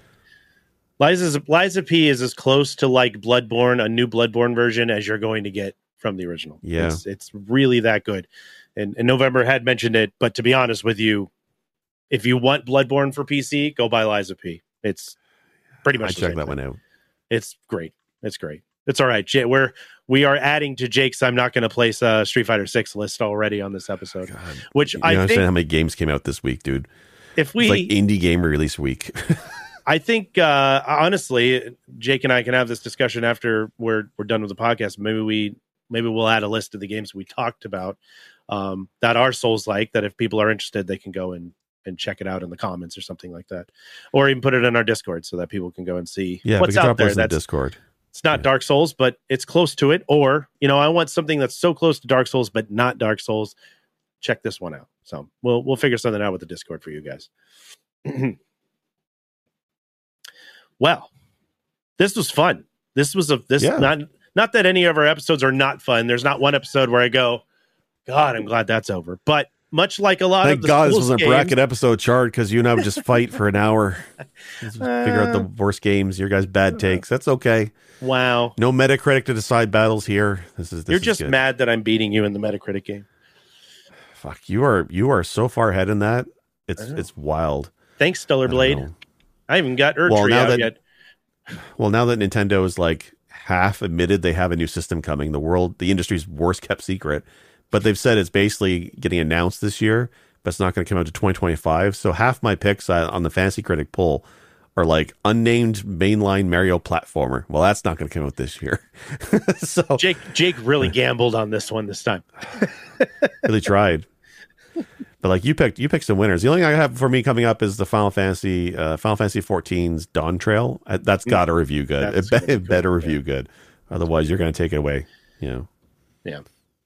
A: Liza's Liza P is as close to like Bloodborne, a new Bloodborne version, as you're going to get from the original.
B: Yeah,
A: it's, it's really that good. And, and November had mentioned it, but to be honest with you, if you want Bloodborne for P C, go buy Liza P. It's pretty much.
B: I checked that one out.
A: It's great. It's great. It's all right. J- we're we are adding to Jake's I'm not going to place a Street Fighter six list already on this episode. God. Which
B: you
A: I
B: understand
A: think
B: how many games came out this week, dude.
A: If we
B: it's like indie game release week.
A: I think uh, honestly, Jake and I can have this discussion after we're we're done with the podcast. Maybe we maybe we'll add a list of the games we talked about. Um, that are Souls-like, that if people are interested, they can go and, and check it out in the comments or something like that, or even put it in our Discord so that people can go and see
B: yeah,
A: what's out there.
B: That's in Discord.
A: It's not
B: yeah.
A: Dark Souls, but it's close to it. Or, you know, I want something that's so close to Dark Souls, but not Dark Souls. Check this one out. So we'll we'll figure something out with the Discord for you guys. Well, this was fun. This was a this yeah. not not that any of our episodes are not fun. There's not one episode where I go, God, I'm glad that's over. But much like a lot
B: Thank
A: of the
B: God this
A: Souls
B: wasn't a
A: games,
B: bracket episode, Chard, because you and I would just fight for an hour. Just uh, figure out the worst games, your guys' bad takes. That's okay.
A: Wow.
B: No Metacritic to decide battles here. This is this
A: You're
B: is
A: just
B: good.
A: mad that I'm beating you in the Metacritic game.
B: Fuck, you are you are so far ahead in that. It's it's wild.
A: Thanks, Stellar Blade. I, I even got Erdtree
B: well, now
A: out
B: that,
A: yet.
B: Well, now that Nintendo is like half admitted they have a new system coming, the world, the industry's worst kept secret, but they've said it's basically getting announced this year, but it's not going to come out to twenty twenty-five. So half my picks on the Fantasy Critic poll are like unnamed mainline Mario platformer. Well, that's not going to come out this year. So
A: Jake, Jake really gambled on this one this time.
B: Really tried. But like you picked, you picked some winners. The only thing I have for me coming up is the Final Fantasy, uh, Final Fantasy fourteen's Dawn Trail. That's got to review good. It, be, it better review yeah. good. Otherwise, you're going to take it away. You know.
A: Yeah.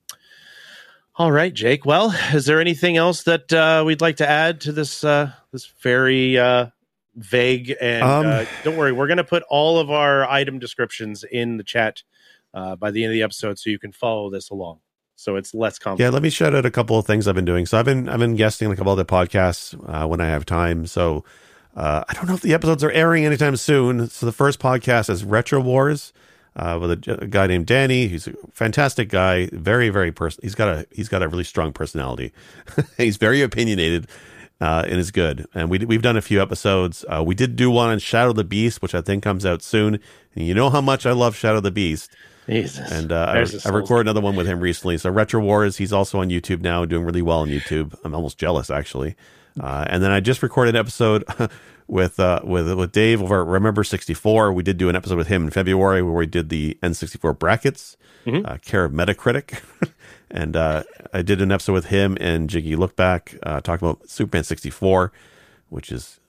A: All right, Jake. Well, is there anything else that uh, we'd like to add to this uh, this very uh, vague and um, uh, don't worry, we're going to put all of our item descriptions in the chat uh, by the end of the episode, so you can follow this along. So it's less complicated.
B: Yeah, let me shout out a couple of things I've been doing. So I've been I've been guesting a couple other podcasts uh, when I have time. So uh, I don't know if the episodes are airing anytime soon. So the first podcast is Retro Wars uh, with a, a guy named Danny. He's a fantastic guy, very very person. He's got a he's got a really strong personality. He's very opinionated uh, and is good. And we we've done a few episodes. Uh, we did do one on Shadow the Beast, which I think comes out soon. And you know how much I love Shadow the Beast.
A: Jesus.
B: And uh, I, I recorded another one with him recently. So Retro Wars, he's also on YouTube now, doing really well on YouTube. I'm almost jealous, actually. Uh, and then I just recorded an episode with uh, with with Dave over at Remember sixty-four. We did do an episode with him in February where we did the N sixty-four brackets, mm-hmm. uh, care of Metacritic. And uh, I did an episode with him and Jiggy Lookback, uh, talking about Superman sixty-four, which is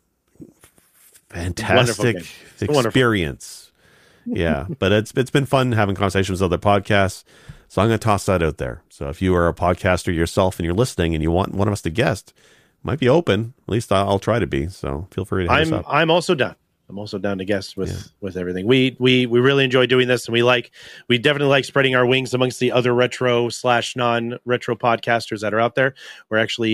B: fantastic experience. Yeah, but it's it's been fun having conversations with other podcasts. So I'm going to toss that out there. So if you are a podcaster yourself and you're listening and you want one of us to guest, might be open. At least I'll, I'll try to be. So feel free to hit
A: I'm
B: us up.
A: I'm also down. I'm also down to guest with, yeah. with everything. We we we really enjoy doing this, and we like we definitely like spreading our wings amongst the other retro slash non retro podcasters that are out there. We're actually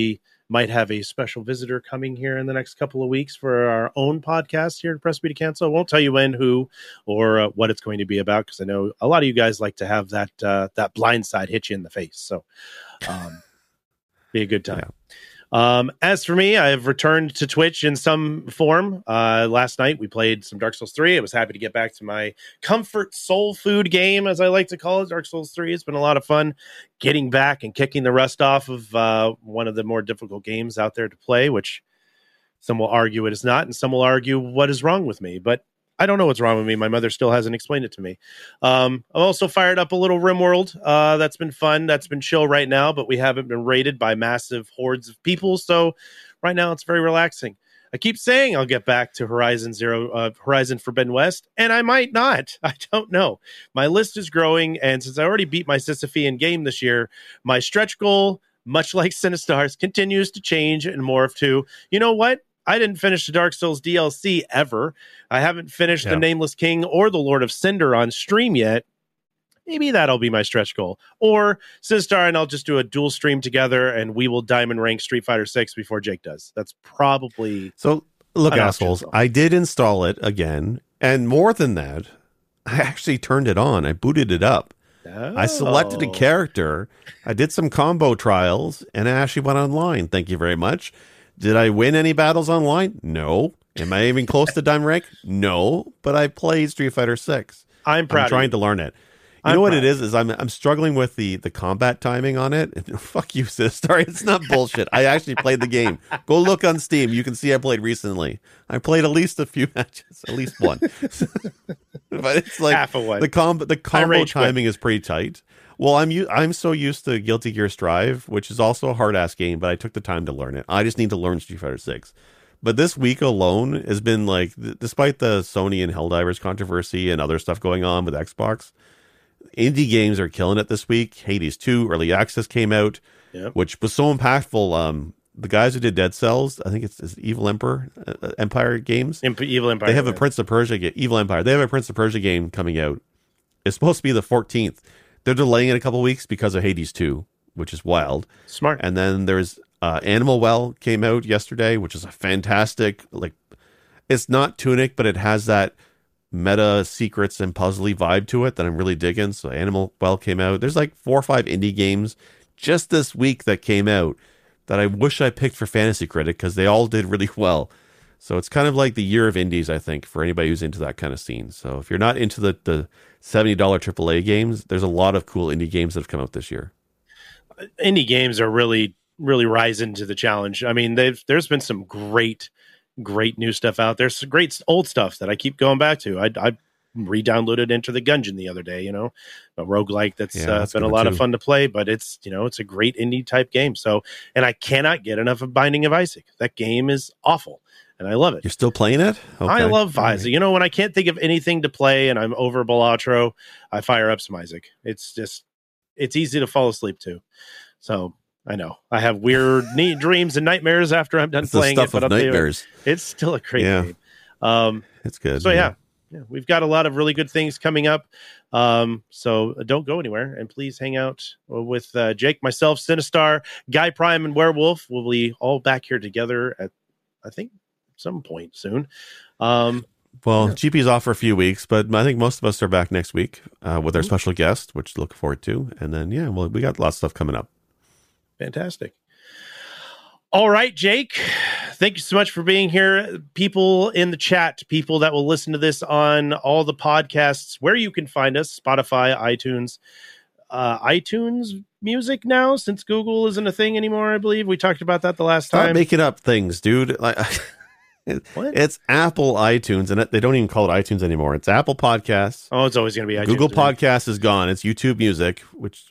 A: might have a special visitor coming here in the next couple of weeks for our own podcast here at Press B to Cancel. I won't tell you when, who, or uh, what it's going to be about, because I know a lot of you guys like to have that uh, that blind side hit you in the face. So um, be a good time. Yeah. Um, as for me, I've returned to Twitch in some form. Uh, last night we played some Dark Souls three. I was happy to get back to my comfort soul food game, as I like to call it, Dark Souls three. It's been a lot of fun getting back and kicking the rust off of uh, one of the more difficult games out there to play, which some will argue it is not, and some will argue what is wrong with me. But I don't know what's wrong with me. My mother still hasn't explained it to me. Um, I've also fired up a little RimWorld. Uh, that's been fun. That's been chill right now, but we haven't been raided by massive hordes of people. So right now it's very relaxing. I keep saying I'll get back to Horizon Zero, uh, Horizon Forbidden West, and I might not. I don't know. My list is growing, and since I already beat my Sisyphean game this year, my stretch goal, much like Sinistars, continues to change and morph to, you know what? I didn't finish the Dark Souls D L C ever. I haven't finished yeah. the Nameless King or the Lord of Cinder on stream yet. Maybe that'll be my stretch goal. Or Sinistar and I'll just do a dual stream together, and we will diamond rank Street Fighter six before Jake does. That's probably...
B: So, look, assholes, option, so. I did install it again, and more than that, I actually turned it on. I booted it up. Oh. I selected a character. I did some combo trials, and I actually went online. Thank you very much. Did I win any battles online? No. Am I even close to diamond rank? No. But I played Street Fighter six.
A: I'm proud.
B: I'm trying to learn it. You I'm know what proud. It is? Is I'm I'm struggling with the the combat timing on it. Fuck you, Sinistar. It's not bullshit. I actually played the game. Go look on Steam. You can see I played recently. I played at least a few matches, at least one. But it's like half a one. The com the combo timing quick. Is pretty tight. Well, I'm u- I'm so used to Guilty Gear Strive, which is also a hard-ass game, but I took the time to learn it. I just need to learn Street Fighter six. But this week alone has been like, th- despite the Sony and Helldivers controversy and other stuff going on with Xbox, indie games are killing it this week. Hades two Early Access came out, yep. which was so impactful. Um, the guys who did Dead Cells, I think it's, it's Evil Emperor, uh, Empire Games.
A: Imp- Evil Empire.
B: They have
A: right.
B: a Prince of Persia game, Evil Empire. They have a Prince of Persia game coming out. It's supposed to be the fourteenth. They're delaying it a couple weeks because of Hades two, which is wild.
A: Smart.
B: And then there's uh, Animal Well came out yesterday, which is a fantastic, like, it's not Tunic, but it has that meta secrets and puzzly vibe to it that I'm really digging. So Animal Well came out. There's like four or five indie games just this week that came out that I wish I picked for Fantasy Critic because they all did really well. So it's kind of like the year of indies, I think, for anybody who's into that kind of scene. So if you're not into the, the seventy dollars triple A games, there's a lot of cool indie games that have come out this year.
A: Indie games are really, really rising to the challenge. I mean, they've there's been some great, great new stuff out. There's some great old stuff that I keep going back to. I, I re-downloaded Enter the Gungeon the other day, you know, a roguelike that's, yeah, that's uh, been a lot too. of fun to play, but it's, you know, it's a great indie type game. So, and I cannot get enough of Binding of Isaac. That game is awful. And I love it.
B: You're still playing it? Okay.
A: I love Isaac. Right. You know, when I can't think of anything to play and I'm over Balatro, I fire up some Isaac. It's just, it's easy to fall asleep to. So I know I have weird neat dreams and nightmares after I'm done
B: it's
A: playing
B: the stuff
A: it. But
B: of nightmares.
A: It's still a great
B: yeah.
A: game. Um,
B: it's good.
A: So yeah. yeah, we've got a lot of really good things coming up. Um, so don't go anywhere, and please hang out with uh, Jake, myself, Sinistar, Guy Prime, and Werewolf. We'll be all back here together at, I think, some point soon. Um,
B: well,
A: yeah.
B: G P's off for a few weeks, but I think most of us are back next week uh, with our mm-hmm. special guest, which to look forward to. And then, yeah, well, we got lots of stuff coming up.
A: Fantastic. All right, Jake, thank you so much for being here. People in the chat, people that will listen to this on all the podcasts, where you can find us, Spotify, iTunes, uh, iTunes music now, since Google isn't a thing anymore, I believe. We talked about that the last
B: Stop
A: time.
B: making up things, dude. Like, it, it's Apple iTunes, and they don't even call it iTunes anymore. It's Apple Podcasts.
A: Oh, it's always going to be iTunes.
B: Google Podcasts is gone. It's YouTube Music, which,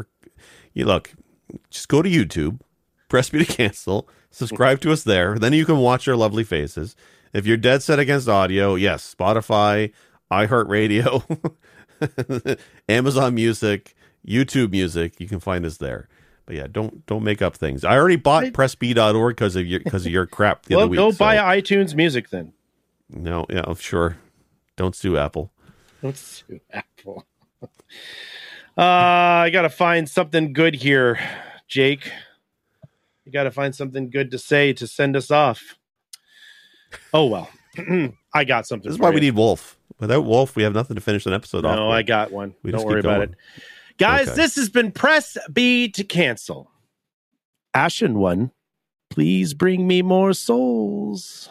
B: you look, just go to YouTube, press B to cancel, subscribe to us there. Then you can watch our lovely faces. If you're dead set against audio, yes, Spotify, iHeartRadio, Amazon Music, YouTube Music, you can find us there. But yeah, don't don't make up things. I already bought press b dot org because of your because of your crap the
A: well,
B: other week.
A: Go
B: so.
A: buy iTunes Music then.
B: No, yeah, sure. Don't sue Apple.
A: Don't sue Apple. uh, I gotta find something good here, Jake. We got to find something good to say to send us off. Oh, well. I got something.
B: This is why
A: you.
B: we need Wolf. Without Wolf, we have nothing to finish an episode
A: no,
B: off.
A: No, I got one.
B: We
A: Don't worry about
B: going.
A: it. Guys,
B: okay.
A: This has been Press B to cancel. Ashen One, please bring me more souls.